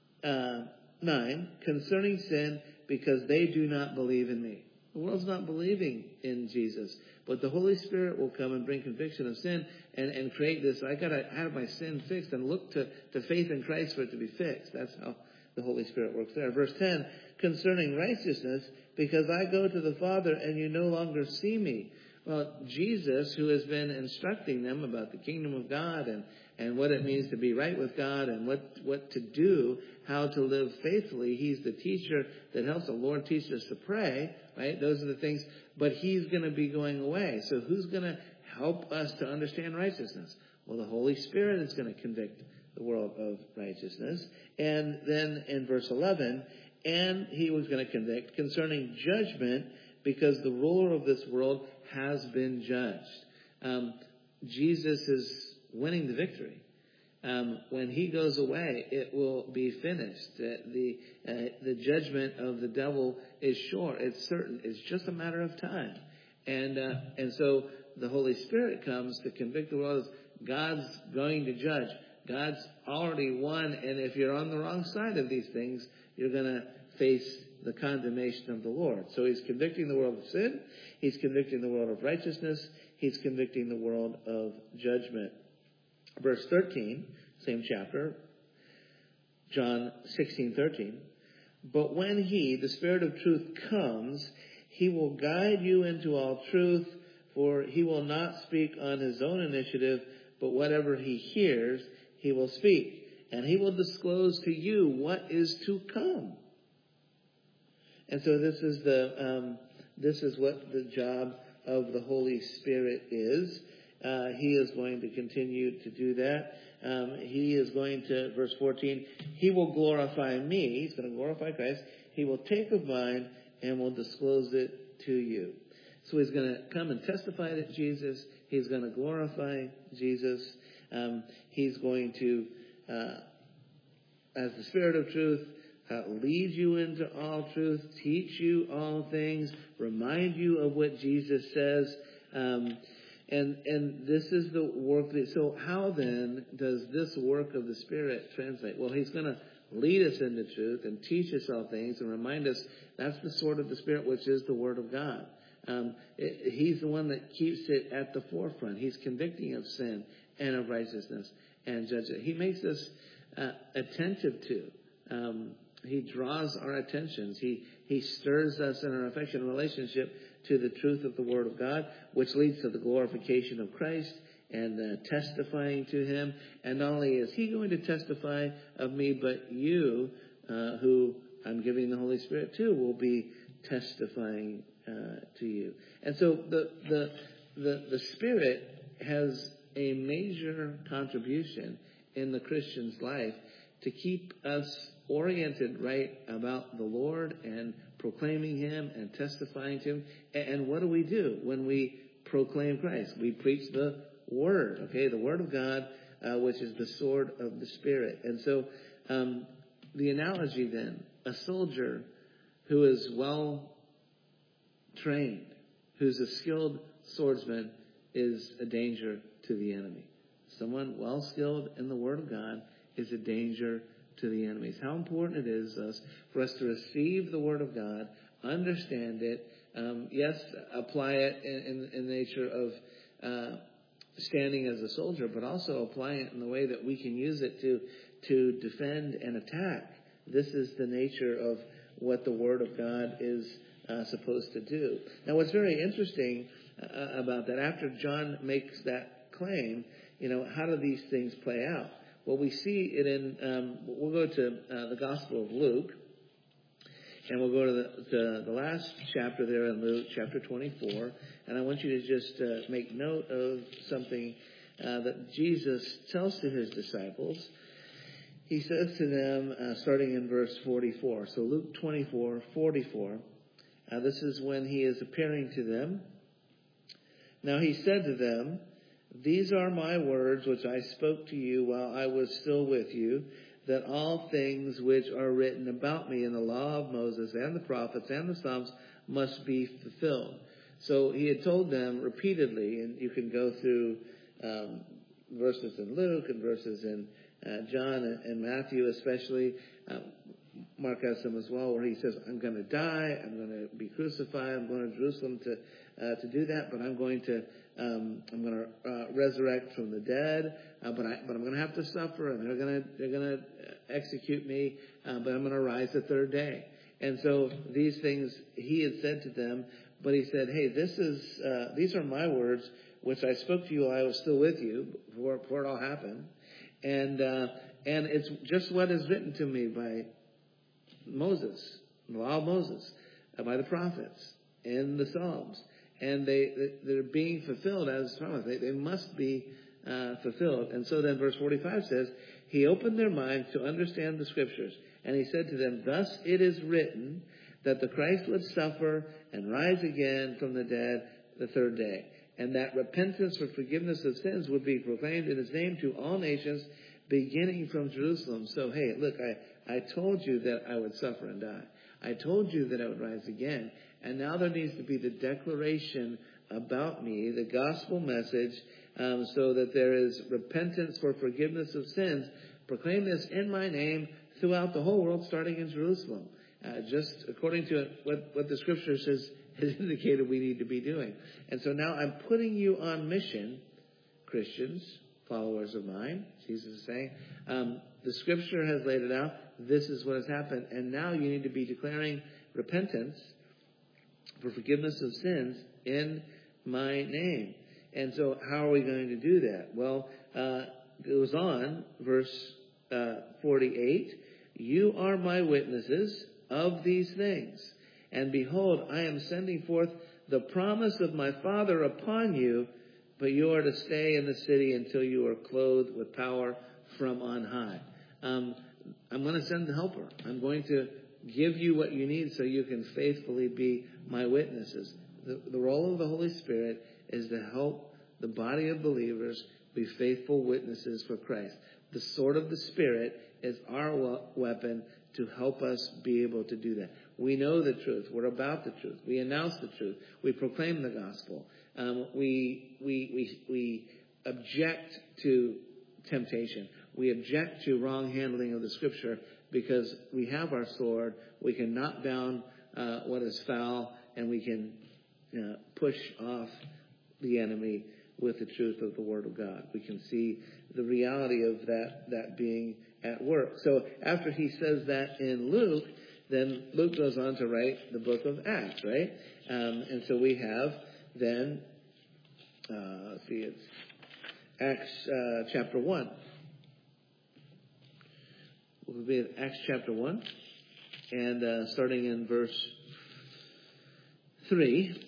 9, concerning sin, because they do not believe in me. The world's not believing in Jesus, but the Holy Spirit will come and bring conviction of sin and create this. I got to have my sin fixed and look to faith in Christ for it to be fixed. That's how the Holy Spirit works there. Verse 10, concerning righteousness, because I go to the Father and you no longer see me. Well, Jesus, who has been instructing them about the kingdom of God and what it means to be right with God and what to do, how to live faithfully. He's the teacher that helps. The Lord teaches us to pray, right? Those are the things. But He's going to be going away. So who's going to help us to understand righteousness? Well, the Holy Spirit is going to convict the world of righteousness. And then in verse 11, and He was going to convict concerning judgment, because the ruler of this world has been judged. Jesus is winning the victory. When He goes away, it will be finished. The judgment of the devil is sure. It's certain. It's just a matter of time. And so the Holy Spirit comes to convict the world. God's going to judge. God's already won. And if you're on the wrong side of these things, you're going to face the condemnation of the Lord. So He's convicting the world of sin. He's convicting the world of righteousness. He's convicting the world of judgment. Verse 13, same chapter, John 16:13. But when He, the Spirit of truth, comes, He will guide you into all truth, for He will not speak on His own initiative, but whatever He hears, He will speak. And He will disclose to you what is to come. And so this is what the job of the Holy Spirit is. He is going to continue to do that. He is going to, verse 14, He will glorify me. He's going to glorify Christ. He will take of mine and will disclose it to you. So He's going to come and testify to Jesus. He's going to glorify Jesus. He's going to, as the Spirit of truth, lead you into all truth, teach you all things, remind you of what Jesus says. And this is the work. So how then does this work of the Spirit translate? Well, He's going to lead us into truth and teach us all things and remind us that's the sword of the Spirit, which is the Word of God. He's the one that keeps it at the forefront. He's convicting of sin and of righteousness and judgment. He makes us attentive to. He draws our attentions. He stirs us in our affectionate relationship to the truth of the Word of God, which leads to the glorification of Christ and testifying to Him. And not only is He going to testify of me, but you, who I'm giving the Holy Spirit to, will be testifying to you. And so the Spirit has a major contribution in the Christian's life to keep us oriented right about the Lord and proclaiming Him and testifying to Him. And what do we do when we proclaim Christ? We preach the Word, okay? The Word of God, which is the sword of the Spirit. And so the analogy then, a soldier who is well trained, who's a skilled swordsman, is a danger to the enemy. Someone well skilled in the Word of God is a danger to the enemies. How important it is for us to receive the Word of God, understand it, yes, apply it in the nature of standing as a soldier, but also apply it in the way that we can use it to defend and attack. This is the nature of what the Word of God is supposed to do. Now, what's very interesting about that, after John makes that claim, how do these things play out? Well, we see it in, we'll go to the Gospel of Luke, and we'll go to the last chapter there in Luke, chapter 24, and I want you to just make note of something that Jesus tells to His disciples. he says to them, starting in verse 44. So Luke 24:44. This is when he is appearing to them. Now he said to them, "These are my words which I spoke to you while I was still with you, that all things which are written about me in the law of Moses and the prophets and the Psalms must be fulfilled." So he had told them repeatedly, and you can go through verses in Luke and verses in John and Matthew especially. Mark has them as well, where he says, "I'm going to die, I'm going to be crucified, I'm going to Jerusalem to do that, but I'm going to resurrect from the dead, but I'm going to have to suffer, and they're going to execute me, but I'm going to rise the third day." And so these things he had said to them, but he said, "Hey, these are my words which I spoke to you while I was still with you, before it all happened, and it's just what is written to me by Moses, the law of Moses, by the prophets, in the Psalms." And they're being fulfilled as promised. They must be fulfilled. And so then verse 45 says, "He opened their minds to understand the Scriptures. And he said to them, 'Thus it is written that the Christ would suffer and rise again from the dead the third day, and that repentance for forgiveness of sins would be proclaimed in his name to all nations, beginning from Jerusalem.' So, hey, look, I told you that I would suffer and die. I told you that I would rise again. And now there needs to be the declaration about me, the gospel message, so that there is repentance for forgiveness of sins. Proclaim this in my name throughout the whole world, starting in Jerusalem." Just according to what the Scriptures has indicated we need to be doing. And so now I'm putting you on mission, Christians, followers of mine, Jesus is saying. The Scripture has laid it out. This is what has happened. And now you need to be declaring repentance for forgiveness of sins in my name. And so how are we going to do that? Well, it goes on, verse 48. "You are my witnesses of these things. And behold, I am sending forth the promise of my Father upon you, but you are to stay in the city until you are clothed with power from on high." I'm going to send the helper. I'm going to give you what you need so you can faithfully be my witnesses. The role of the Holy Spirit is to help the body of believers be faithful witnesses for Christ. The sword of the Spirit is our weapon to help us be able to do that. We know the truth. We're about the truth. We announce the truth. We proclaim the gospel. We object to temptation. We object to wrong handling of the Scripture because we have our sword. We can knock down what is foul, and we can push off the enemy with the truth of the Word of God. We can see the reality of that being at work. So after he says that in Luke, then Luke goes on to write the book of Acts, right? And so we have then, it's Acts chapter 1. We'll be at Acts chapter 1, and starting in verse 3.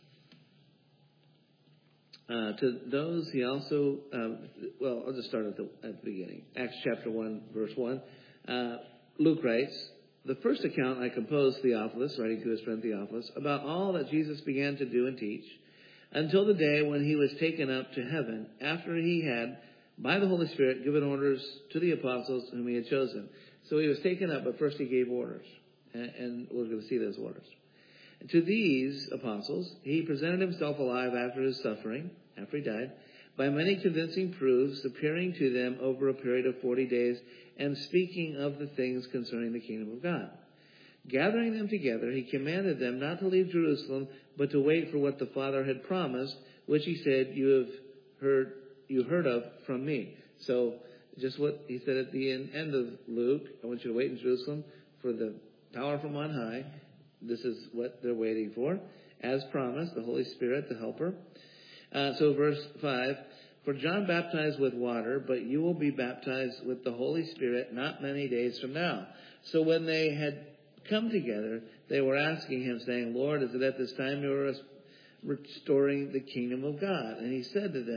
To those he also, I'll just start at the beginning. Acts chapter 1, verse 1. Luke writes, "The first account I composed, Theophilus," writing to his friend Theophilus, "about all that Jesus began to do and teach, until the day when he was taken up to heaven, after he had, by the Holy Spirit, given orders to the apostles whom he had chosen." So he was taken up, but first he gave orders. And we're going to see those orders. "To these apostles, he presented himself alive after his suffering, after he died, by many convincing proofs, appearing to them over a period of 40 days, and speaking of the things concerning the kingdom of God. Gathering them together, he commanded them not to leave Jerusalem, but to wait for what the Father had promised, which he said, you heard of from me." So, just what he said at the end of Luke, I want you to wait in Jerusalem for the power from on high. This is what they're waiting for. As promised, the Holy Spirit, the helper. So verse 5, "For John baptized with water, but you will be baptized with the Holy Spirit not many days from now." So when they had come together, they were asking him, saying, "Lord, is it at this time you are restoring the kingdom of God?" And he said to them,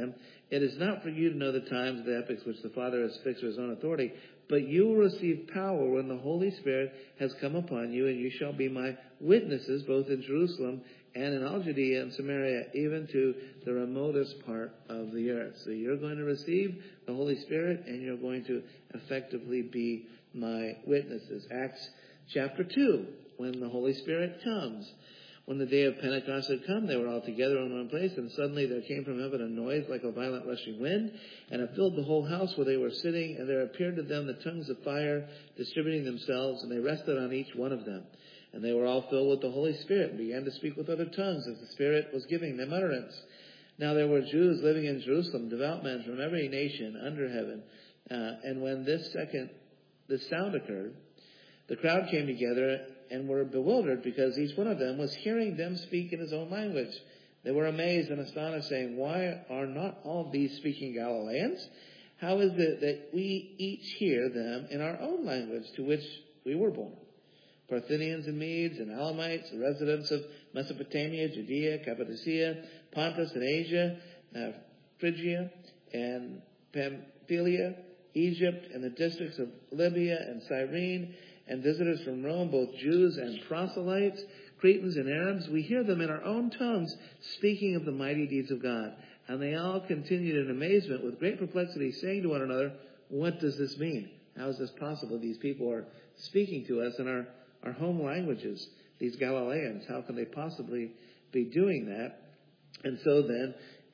It is not for you to know the times of the epochs which the Father has fixed for his own authority, but you will receive power when the Holy Spirit has come upon you, and you shall be my witnesses both in Jerusalem and in all Judea and Samaria, even to the remotest part of the earth. So you're going to receive the Holy Spirit, and you're going to effectively be my witnesses. Acts chapter 2, when the Holy Spirit comes. When the day of Pentecost had come, they were all together in one place, and suddenly there came from heaven a noise like a violent rushing wind, and it filled the whole house where they were sitting, and there appeared to them the tongues of fire distributing themselves, and they rested on each one of them. And they were all filled with the Holy Spirit, and began to speak with other tongues as the Spirit was giving them utterance. Now there were Jews living in Jerusalem, devout men from every nation under heaven. And when this sound occurred, the crowd came together and were bewildered, because each one of them was hearing them speak in his own language. They were amazed and astonished, saying, "Why are not all these speaking Galileans? How is it that we each hear them in our own language to which we were born?" Parthians and Medes and Elamites, the residents of Mesopotamia, Judea, Cappadocia, Pontus and Asia, Phrygia and Pamphylia, Egypt and the districts of Libya and Cyrene, and visitors from Rome, both Jews and proselytes, Cretans and Arabs, we hear them in our own tongues speaking of the mighty deeds of God. And they all continued in amazement with great perplexity, saying to one another, "What does this mean? How is this possible? These people are speaking to us in our home languages. These Galileans, how can they possibly be doing that?" And so then,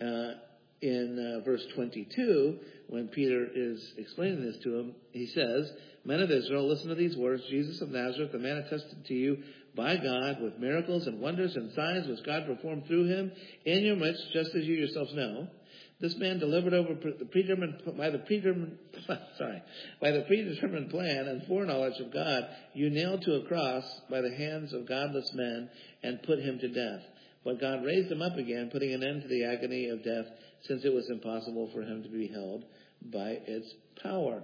in verse 22, when Peter is explaining this to them, he says, "Men of Israel, listen to these words. Jesus of Nazareth, a man attested to you by God with miracles and wonders and signs which God performed through him in your midst, just as you yourselves know. This man delivered over by the predetermined plan and foreknowledge of God, you nailed to a cross by the hands of godless men and put him to death. But God raised him up again, putting an end to the agony of death, since it was impossible for him to be held by its power."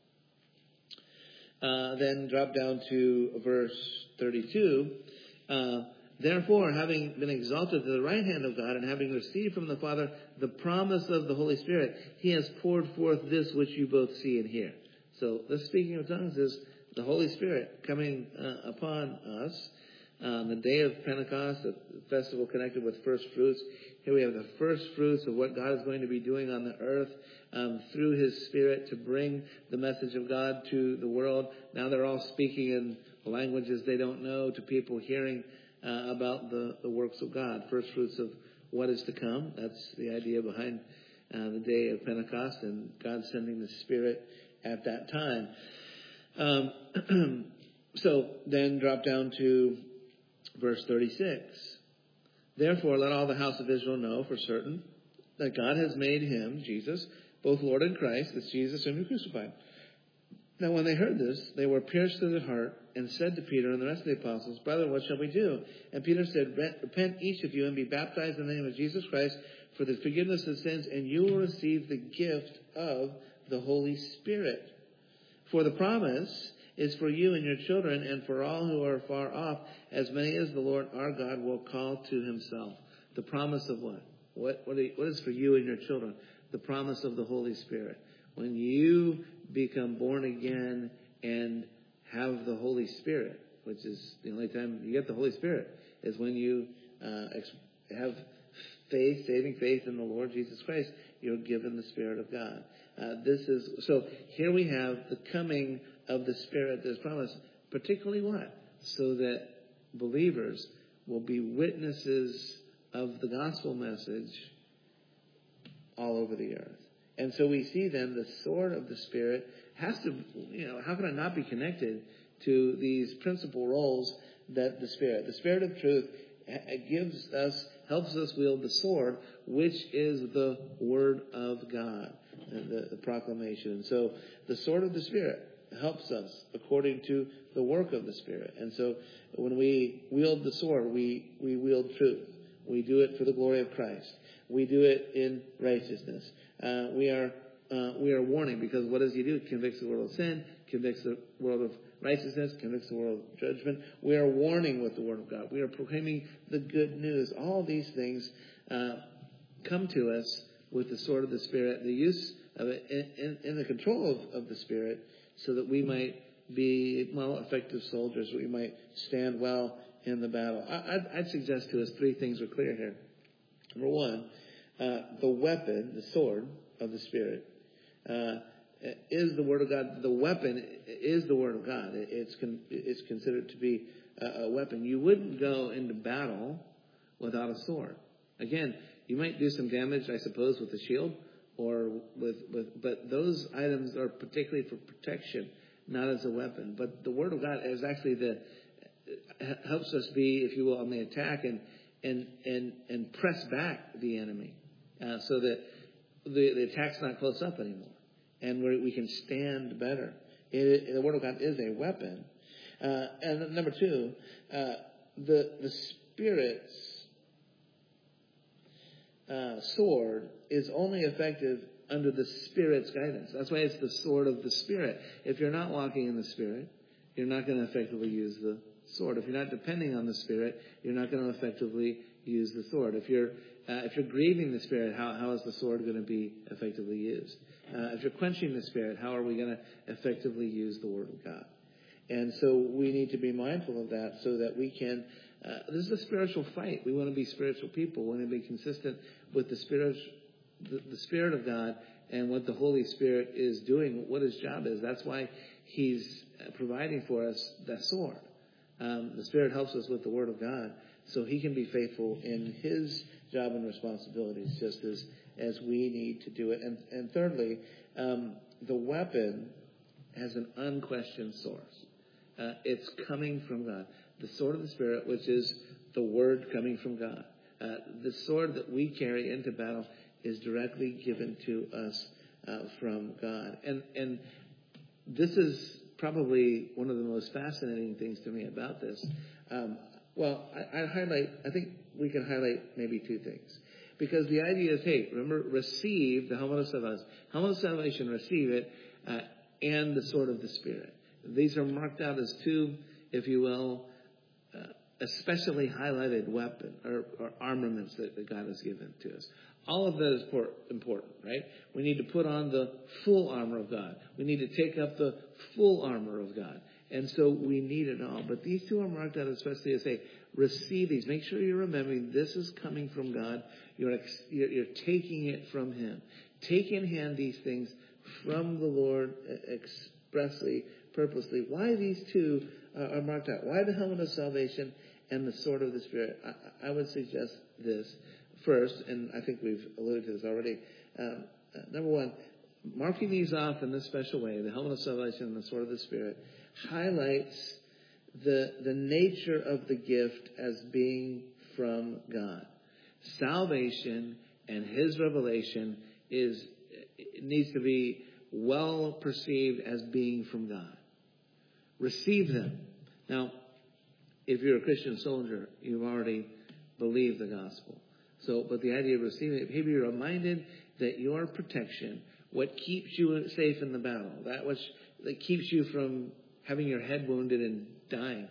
Then drop down to verse 32. "Therefore, having been exalted to the right hand of God, and having received from the Father the promise of the Holy Spirit, he has poured forth this which you both see and hear." So this speaking of tongues is the Holy Spirit coming upon us. The day of Pentecost, a festival connected with first fruits. Here we have the first fruits of what God is going to be doing on the earth through his Spirit to bring the message of God to the world. Now they're all speaking in languages they don't know to people hearing about the works of God. First fruits of what is to come. That's the idea behind the day of Pentecost and God sending the Spirit at that time. So then drop down to verse 36. "Therefore, let all the house of Israel know for certain that God has made him, Jesus, both Lord and Christ," that's Jesus whom you crucified. "Now when they heard this, they were pierced to the heart and said to Peter and the rest of the apostles, 'Brother, what shall we do?' And Peter said, 'Repent each of you and be baptized in the name of Jesus Christ for the forgiveness of sins, and you will receive the gift of the Holy Spirit. For the promise is for you and your children and for all who are far off, as many as the Lord our God will call to himself.'" The promise of what? What is for you and your children? The promise of the Holy Spirit. When you become born again and have the Holy Spirit, which is the only time you get the Holy Spirit, is when you have faith, saving faith in the Lord Jesus Christ, you're given the Spirit of God. So here we have the coming of the Spirit that is promised, particularly what? So that believers will be witnesses of the gospel message all over the earth. And so we see then the sword of the Spirit has to, how can it not be connected to these principal roles that the Spirit of truth helps us wield the sword, which is the Word of God, the proclamation. And so the sword of the Spirit helps us according to the work of the Spirit. And so when we wield the sword, we wield truth. We do it for the glory of Christ. We do it in righteousness. We are warning, because what does he do? Convicts the world of sin, convicts the world of righteousness, convicts the world of judgment. We are warning with the word of God. We are proclaiming the good news. All these things come to us with the sword of the Spirit, the use of it in the control of the Spirit, so that we might be, effective soldiers, we might stand well in the battle. I'd suggest to us three things are clear here. Number one, the weapon, the sword of the Spirit, is the Word of God. The weapon is the Word of God. It's considered to be a weapon. You wouldn't go into battle without a sword. Again, you might do some damage, I suppose, with the shield, but those items are particularly for protection, not as a weapon. But the Word of God is actually helps us be, if you will, on the attack and press back the enemy, so that the attack's not close up anymore, and we can stand better. The Word of God is a weapon. And then number two, the Spirit's sword is only effective under the Spirit's guidance. That's why it's the sword of the Spirit. If you're not walking in the Spirit, you're not going to effectively use the sword. If you're not depending on the Spirit, you're not going to effectively use the sword. If you're grieving the Spirit, how is the sword going to be effectively used? If you're quenching the Spirit, how are we going to effectively use the Word of God? And so we need to be mindful of that, so that we can. This is a spiritual fight. We want to be spiritual people. We want to be consistent with the Spirit of God and what the Holy Spirit is doing, what His job is. That's why He's providing for us that sword. The Spirit helps us with the Word of God, so He can be faithful in His job and responsibilities, just as we need to do it. And thirdly, the weapon has an unquestioned source. It's coming from God. The sword of the Spirit, which is the Word coming from God. The sword that we carry into battle is directly given to us from God. And this is probably one of the most fascinating things to me about this. I think we can highlight maybe two things. Because the idea is, hey, remember, receive the helmet of salvation. Helmet of salvation, receive it, and the sword of the Spirit. These are marked out as two, if you will, especially highlighted weapon or armaments that God has given to us. All of that is important, right? We need to put on the full armor of God. We need to take up the full armor of God. And so we need it all. But these two are marked out especially as, say, receive these. Make sure you're remembering this is coming from God. You're taking it from Him. Take in hand these things from the Lord expressly, purposely. Why these two are marked out? Why the helmet of salvation and the sword of the Spirit? I would suggest this first, and I think we've alluded to this already. Number one, marking these off in this special way, the helmet of salvation and the sword of the Spirit, highlights the nature of the gift as being from God. Salvation and His revelation needs to be well perceived as being from God. Receive them. Now, if you're a Christian soldier, you've already believed the gospel. But the idea of receiving it, maybe you're reminded that your protection, what keeps you safe in the battle, that keeps you from having your head wounded and dying,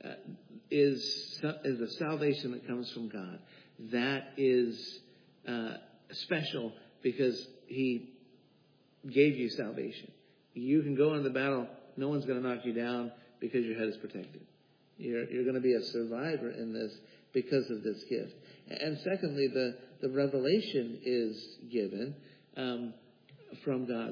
is the salvation that comes from God. That is special because He gave you salvation. You can go into the battle. No one's going to knock you down because your head is protected. You're going to be a survivor in this because of this gift. And secondly, the revelation is given from God.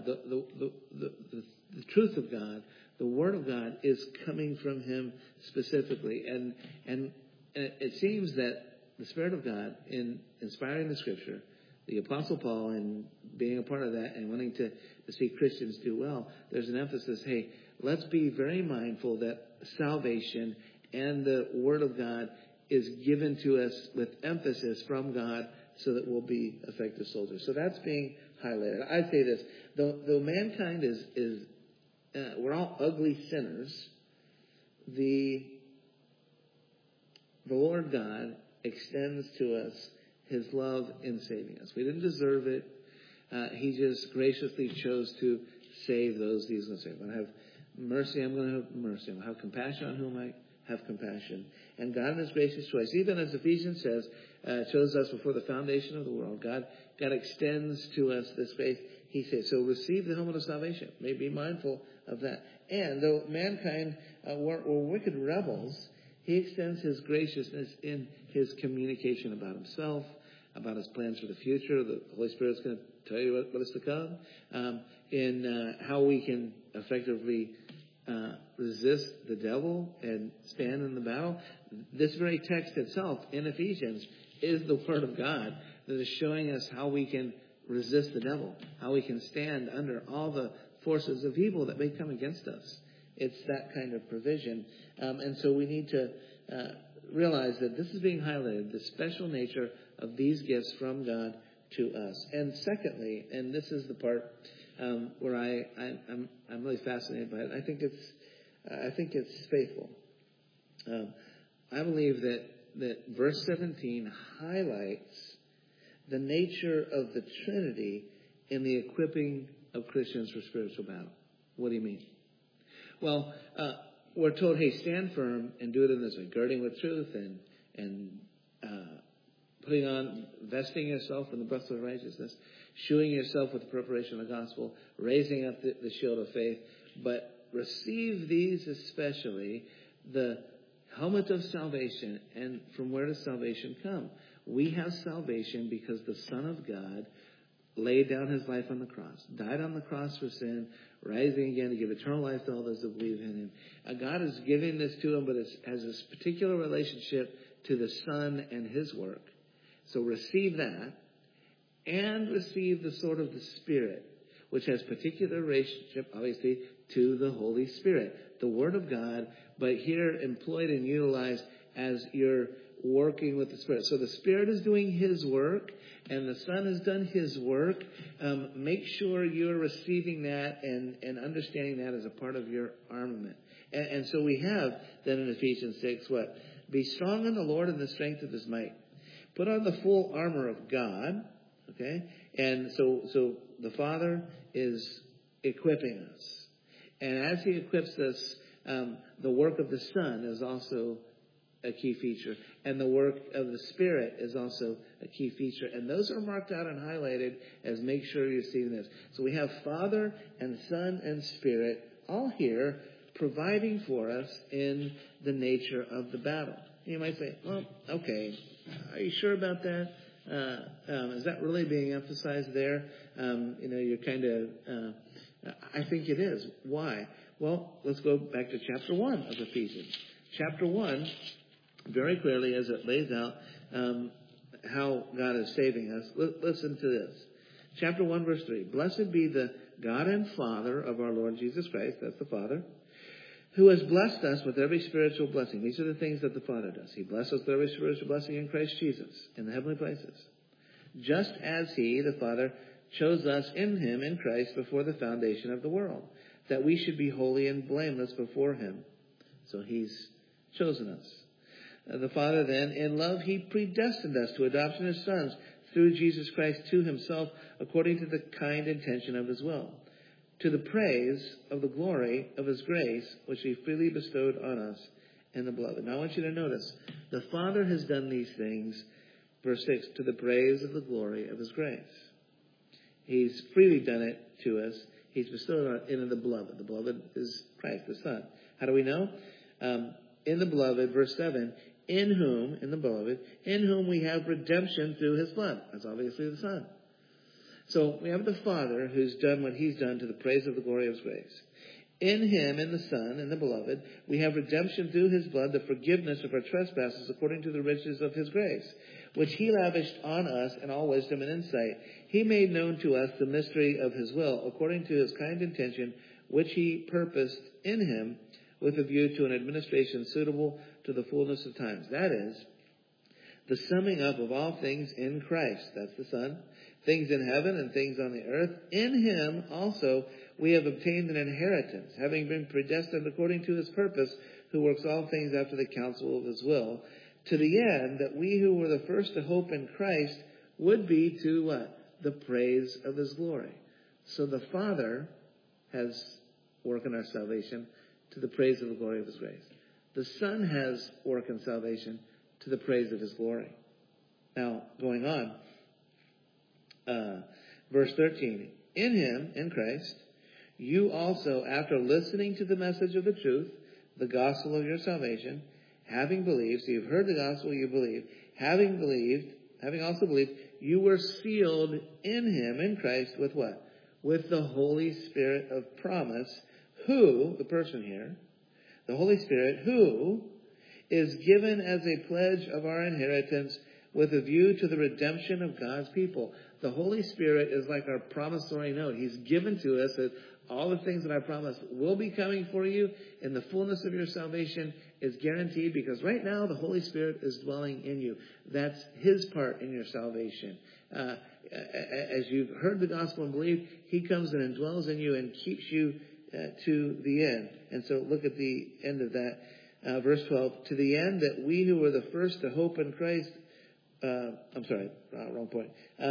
The truth of God, the Word of God, is coming from Him specifically. And it seems that the Spirit of God, in inspiring the Scripture, the Apostle Paul, in being a part of that and wanting to see Christians do well, there's an emphasis, hey, let's be very mindful that salvation and the Word of God is given to us with emphasis from God so that we'll be effective soldiers. So that's being highlighted. I'd say this, though mankind is we're all ugly sinners, the Lord God extends to us His love in saving us. We didn't deserve it. He just graciously chose to save those He's going to save. I'm going to have mercy, I'm going to have mercy. I'm going to have compassion on whom I have compassion. And God in His gracious choice, even as Ephesians says, chose us before the foundation of the world. God extends to us this faith. He says, so receive the helmet of salvation. May be mindful of that. And though mankind were wicked rebels, he extends his graciousness in his communication about himself, about his plans for the future. The Holy Spirit's going to tell you what is to come, in how we can effectively resist the devil and stand in the battle. This very text itself in Ephesians is the Word of God that is showing us how we can resist the devil, how we can stand under all the forces of evil that may come against us. It's that kind of provision. And so we need to realize that this is being highlighted, the special nature of these gifts from God to us. And secondly, and this is the part where I'm really fascinated by it. I think it's faithful. I believe that verse 17 highlights the nature of the Trinity in the equipping of Christians for spiritual battle. What do you mean? Well, we're told, hey, stand firm and do it in this way, girding with truth and putting on, vesting yourself in the breastplate of righteousness, shoeing yourself with the preparation of the gospel, raising up the shield of faith. But receive these especially, the helmet of salvation. And from where does salvation come? We have salvation because the Son of God laid down his life on the cross, died on the cross for sin, rising again to give eternal life to all those who believe in him. God is giving this to him, but it has this particular relationship to the Son and his work. So receive that and receive the sword of the Spirit, which has particular relationship, obviously, to the Holy Spirit, the Word of God, but here employed and utilized as you're working with the Spirit. So the Spirit is doing his work, and the Son has done his work. Make sure you're receiving that and understanding that as a part of your armament. And so we have then in Ephesians 6, what? Be strong in the Lord and the strength of his might. Put on the full armor of God. Okay? And so the Father is equipping us. And as he equips us, the work of the Son is also a key feature. And the work of the Spirit is also a key feature. And those are marked out and highlighted as make sure you're seeing this. So we have Father and Son and Spirit all here providing for us in the nature of the battle. You might say, well, okay, are you sure about that? Is that really being emphasized there? You're kind of, I think it is. Why? Well, let's go back to chapter 1 of Ephesians. Chapter 1, very clearly as it lays out how God is saving us. Listen to this. Chapter 1, verse 3. Blessed be the God and Father of our Lord Jesus Christ, that's the Father, who has blessed us with every spiritual blessing. These are the things that the Father does. He blesses us with every spiritual blessing in Christ Jesus, in the heavenly places. Just as he, the Father, chose us in him, in Christ, before the foundation of the world, that we should be holy and blameless before him. So he's chosen us. The Father then, in love, he predestined us to adoption as sons through Jesus Christ to himself, according to the kind intention of his will, to the praise of the glory of his grace, which he freely bestowed on us in the beloved. Now I want you to notice, the Father has done these things, verse 6, to the praise of the glory of his grace. He's freely done it to us. He's bestowed it in the beloved. The beloved is Christ, the Son. How do we know? In the beloved, verse 7, in the beloved, in whom we have redemption through his blood. That's obviously the Son. So we have the Father who's done what he's done to the praise of the glory of his grace. In him, in the Son, in the beloved, we have redemption through his blood, the forgiveness of our trespasses according to the riches of his grace, which he lavished on us in all wisdom and insight. He made known to us the mystery of his will, according to his kind intention, which he purposed in him with a view to an administration suitable to the fullness of times. That is, the summing up of all things in Christ. That's the Son. Things in heaven and things on the earth. In him also we have obtained an inheritance, having been predestined according to his purpose, who works all things after the counsel of his will, to the end that we who were the first to hope in Christ would be to what? The praise of his glory. So the Father has work in our salvation to the praise of the glory of his grace. The Son has work in salvation to the praise of his glory. Now, going on, verse 13. In him, in Christ, you also, after listening to the message of the truth, the gospel of your salvation, having believed, so you've heard the gospel, you believe, having also believed, you were sealed in him, in Christ, with what? With the Holy Spirit of promise, who, the person here, the Holy Spirit, who is given as a pledge of our inheritance with a view to the redemption of God's people. The Holy Spirit is like our promissory note. He's given to us that all the things that I promised will be coming for you in the fullness of your salvation is guaranteed, because right now the Holy Spirit is dwelling in you. That's his part in your salvation. As you've heard the gospel and believed, he comes in and dwells in you and keeps you to the end. And so look at the end of that. Verse 12, to the end that we who were the first to hope in Christ, wrong point.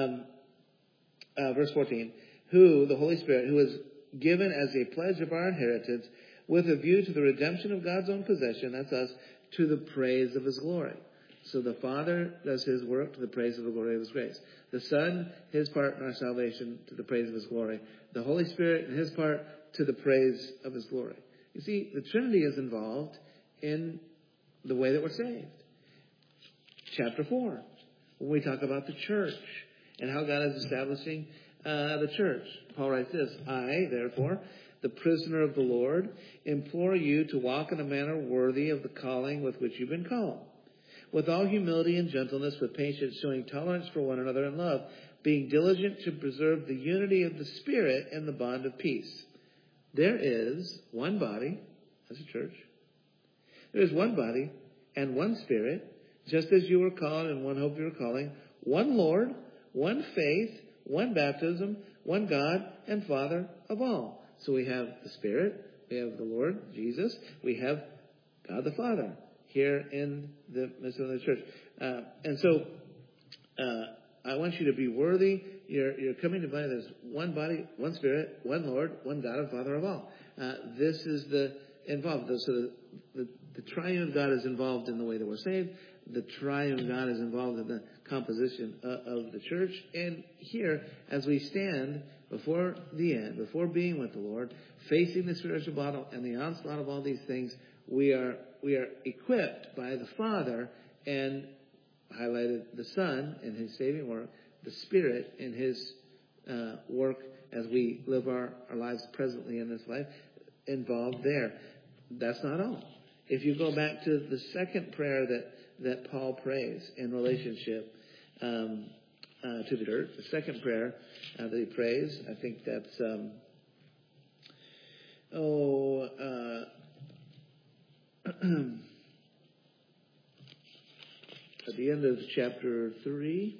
Verse 14, who, the Holy Spirit, who is given as a pledge of our inheritance with a view to the redemption of God's own possession, that's us, to the praise of his glory. So the Father does his work to the praise of the glory of his grace. The Son, his part in our salvation, to the praise of his glory. The Holy Spirit, his part, to the praise of his glory. You see, the Trinity is involved in the way that we're saved. Chapter 4, when we talk about the church and how God is establishing the church. Paul writes this, I, therefore, the prisoner of the Lord, implore you to walk in a manner worthy of the calling with which you've been called, with all humility and gentleness, with patience, showing tolerance for one another in love, being diligent to preserve the unity of the Spirit in the bond of peace. There is one body, as a church. There is one body and one Spirit, just as you were called in one hope of your calling, one Lord, one faith, one baptism, one God and Father of all. So we have the Spirit, we have the Lord, Jesus, we have God the Father here in the midst of the church. And so I want you to be worthy. You're coming to believe there's one body, one Spirit, one Lord, one God and Father of all. This is the involved. So the triune God is involved in the way that we're saved. The triune God is involved in the composition of the church. And here, as we stand before the end, before being with the Lord, facing the spiritual battle and the onslaught of all these things, we are equipped by the Father and highlighted the Son in his saving work, the Spirit in his work as we live our lives presently in this life, involved there. That's not all. If you go back to the second prayer that Paul prays in relationship to the church, the second prayer that he prays, I think that's at the end of chapter 3,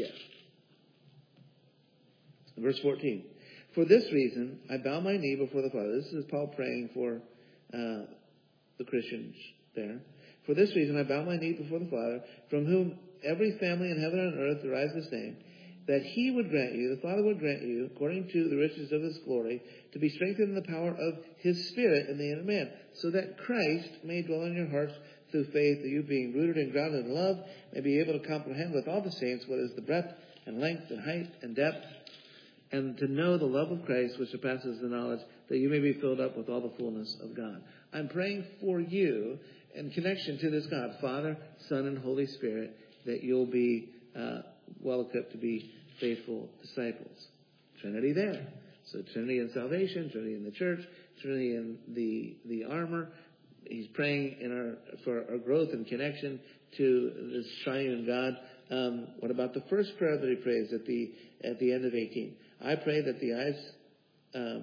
verse 14. For this reason, I bow my knee before the Father. This is Paul praying for the Christians there. For this reason, I bow my knee before the Father, from whom every family in heaven and earth derives his name, that he would grant you, the Father would grant you, according to the riches of his glory, to be strengthened in the power of his Spirit in the inner man, so that Christ may dwell in your hearts through faith, that you, being rooted and grounded in love, may be able to comprehend with all the saints what is the breadth and length and height and depth, and to know the love of Christ, which surpasses the knowledge, that you may be filled up with all the fullness of God. I'm praying for you in connection to this God, Father, Son, and Holy Spirit, that you'll be well equipped to be faithful disciples. Trinity there. So Trinity in salvation, Trinity in the church, Trinity in the armor. He's praying for our growth and connection to this triune God. What about the first prayer that he prays at the end of 18? I pray that the eyes...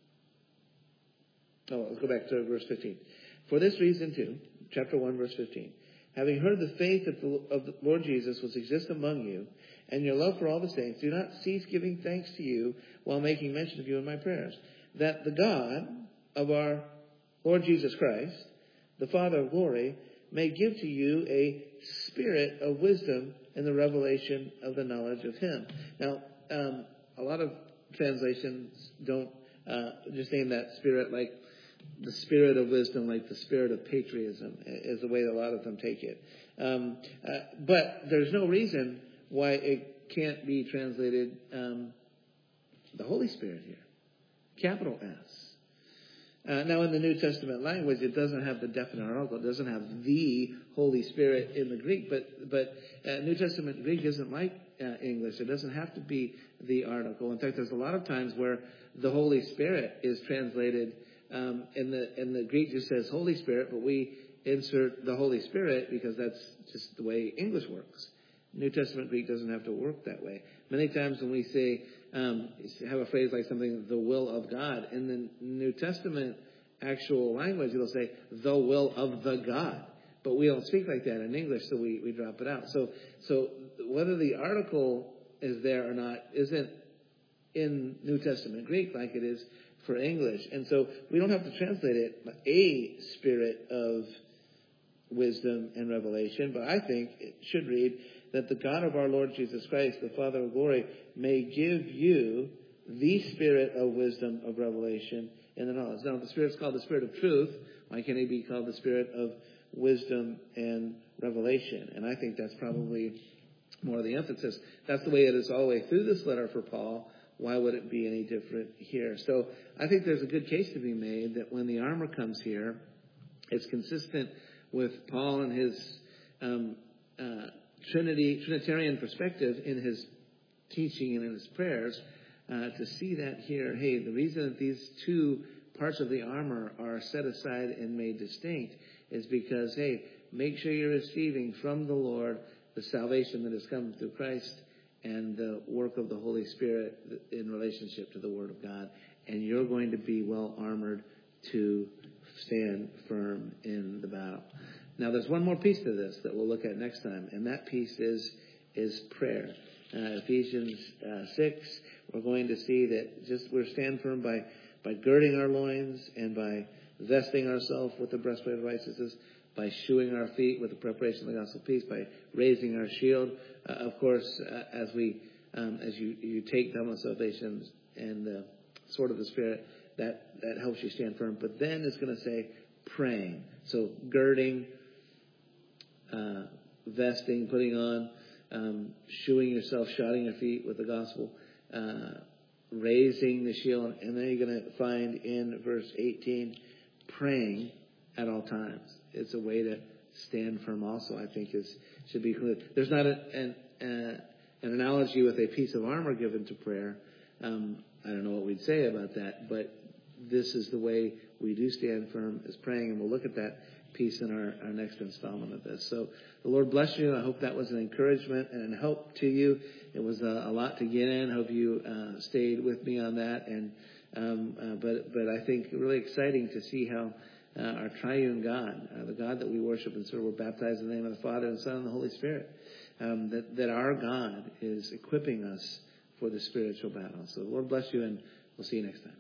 let's go back to verse 15. For this reason, too, chapter 1, verse 15. Having heard the faith of the Lord Jesus which exists among you, and your love for all the saints, do not cease giving thanks to you while making mention of you in my prayers, that the God of our Lord Jesus Christ, the Father of glory, may give to you a spirit of wisdom in the revelation of the knowledge of him. Now, a lot of translations don't just name that spirit like the spirit of wisdom, like the spirit of patriotism, is the way that a lot of them take it. But there's no reason why it can't be translated the Holy Spirit here, capital S. Now, in the New Testament language, it doesn't have the definite article. It doesn't have the Holy Spirit in the Greek. But New Testament Greek isn't like English. It doesn't have to be the article. In fact, there's a lot of times where the Holy Spirit is translated in the Greek just says Holy Spirit, but we insert the Holy Spirit because that's just the way English works. New Testament Greek doesn't have to work that way. Many times when we say, have a phrase like something, the will of God, in the New Testament actual language, it'll say, the will of the God. But we don't speak like that in English, so we drop it out. So whether the article is there or not isn't in New Testament Greek like it is for English. And so we don't have to translate it a spirit of wisdom and revelation, but I think it should read that the God of our Lord Jesus Christ, the Father of glory, may give you the spirit of wisdom, of revelation, and the knowledge. Now, if the Spirit's called the Spirit of truth, why can't it be called the Spirit of wisdom and revelation? And I think that's probably more the emphasis. That's the way it is all the way through this letter for Paul. Why would it be any different here? So I think there's a good case to be made that when the armor comes here, it's consistent with Paul and his Trinitarian perspective in his teaching and in his prayers, to see that here, hey, the reason that these two parts of the armor are set aside and made distinct is because, hey, make sure you're receiving from the Lord the salvation that has come through Christ and the work of the Holy Spirit in relationship to the Word of God, and you're going to be well armored to stand firm in the battle. Now, there's one more piece to this that we'll look at next time, and that piece is prayer. Ephesians 6, we're going to see that we're stand firm by girding our loins and by vesting ourselves with the breastplate of righteousness, by shoeing our feet with the preparation of the gospel of peace, by raising our shield. Of course, as you take the helmet of salvation and the sword of the Spirit, that helps you stand firm. But then it's going to say praying. So girding, vesting, putting on, shoeing yourself, shodding your feet with the gospel, raising the shield, and then you're going to find in verse 18, praying at all times. It's a way to stand firm also, I think, should be included. There's not an analogy with a piece of armor given to prayer. I don't know what we'd say about that, but this is the way we do stand firm, is praying, and we'll look at that piece in our next installment of this. So the Lord bless you. I hope that was an encouragement and a help to you. It was a lot to get in. I hope you stayed with me on that. And but I think really exciting to see how our triune God, the God that we worship and serve, we're baptized in the name of the Father and the Son and the Holy Spirit, that our God is equipping us for the spiritual battle. So the Lord bless you, and we'll see you next time.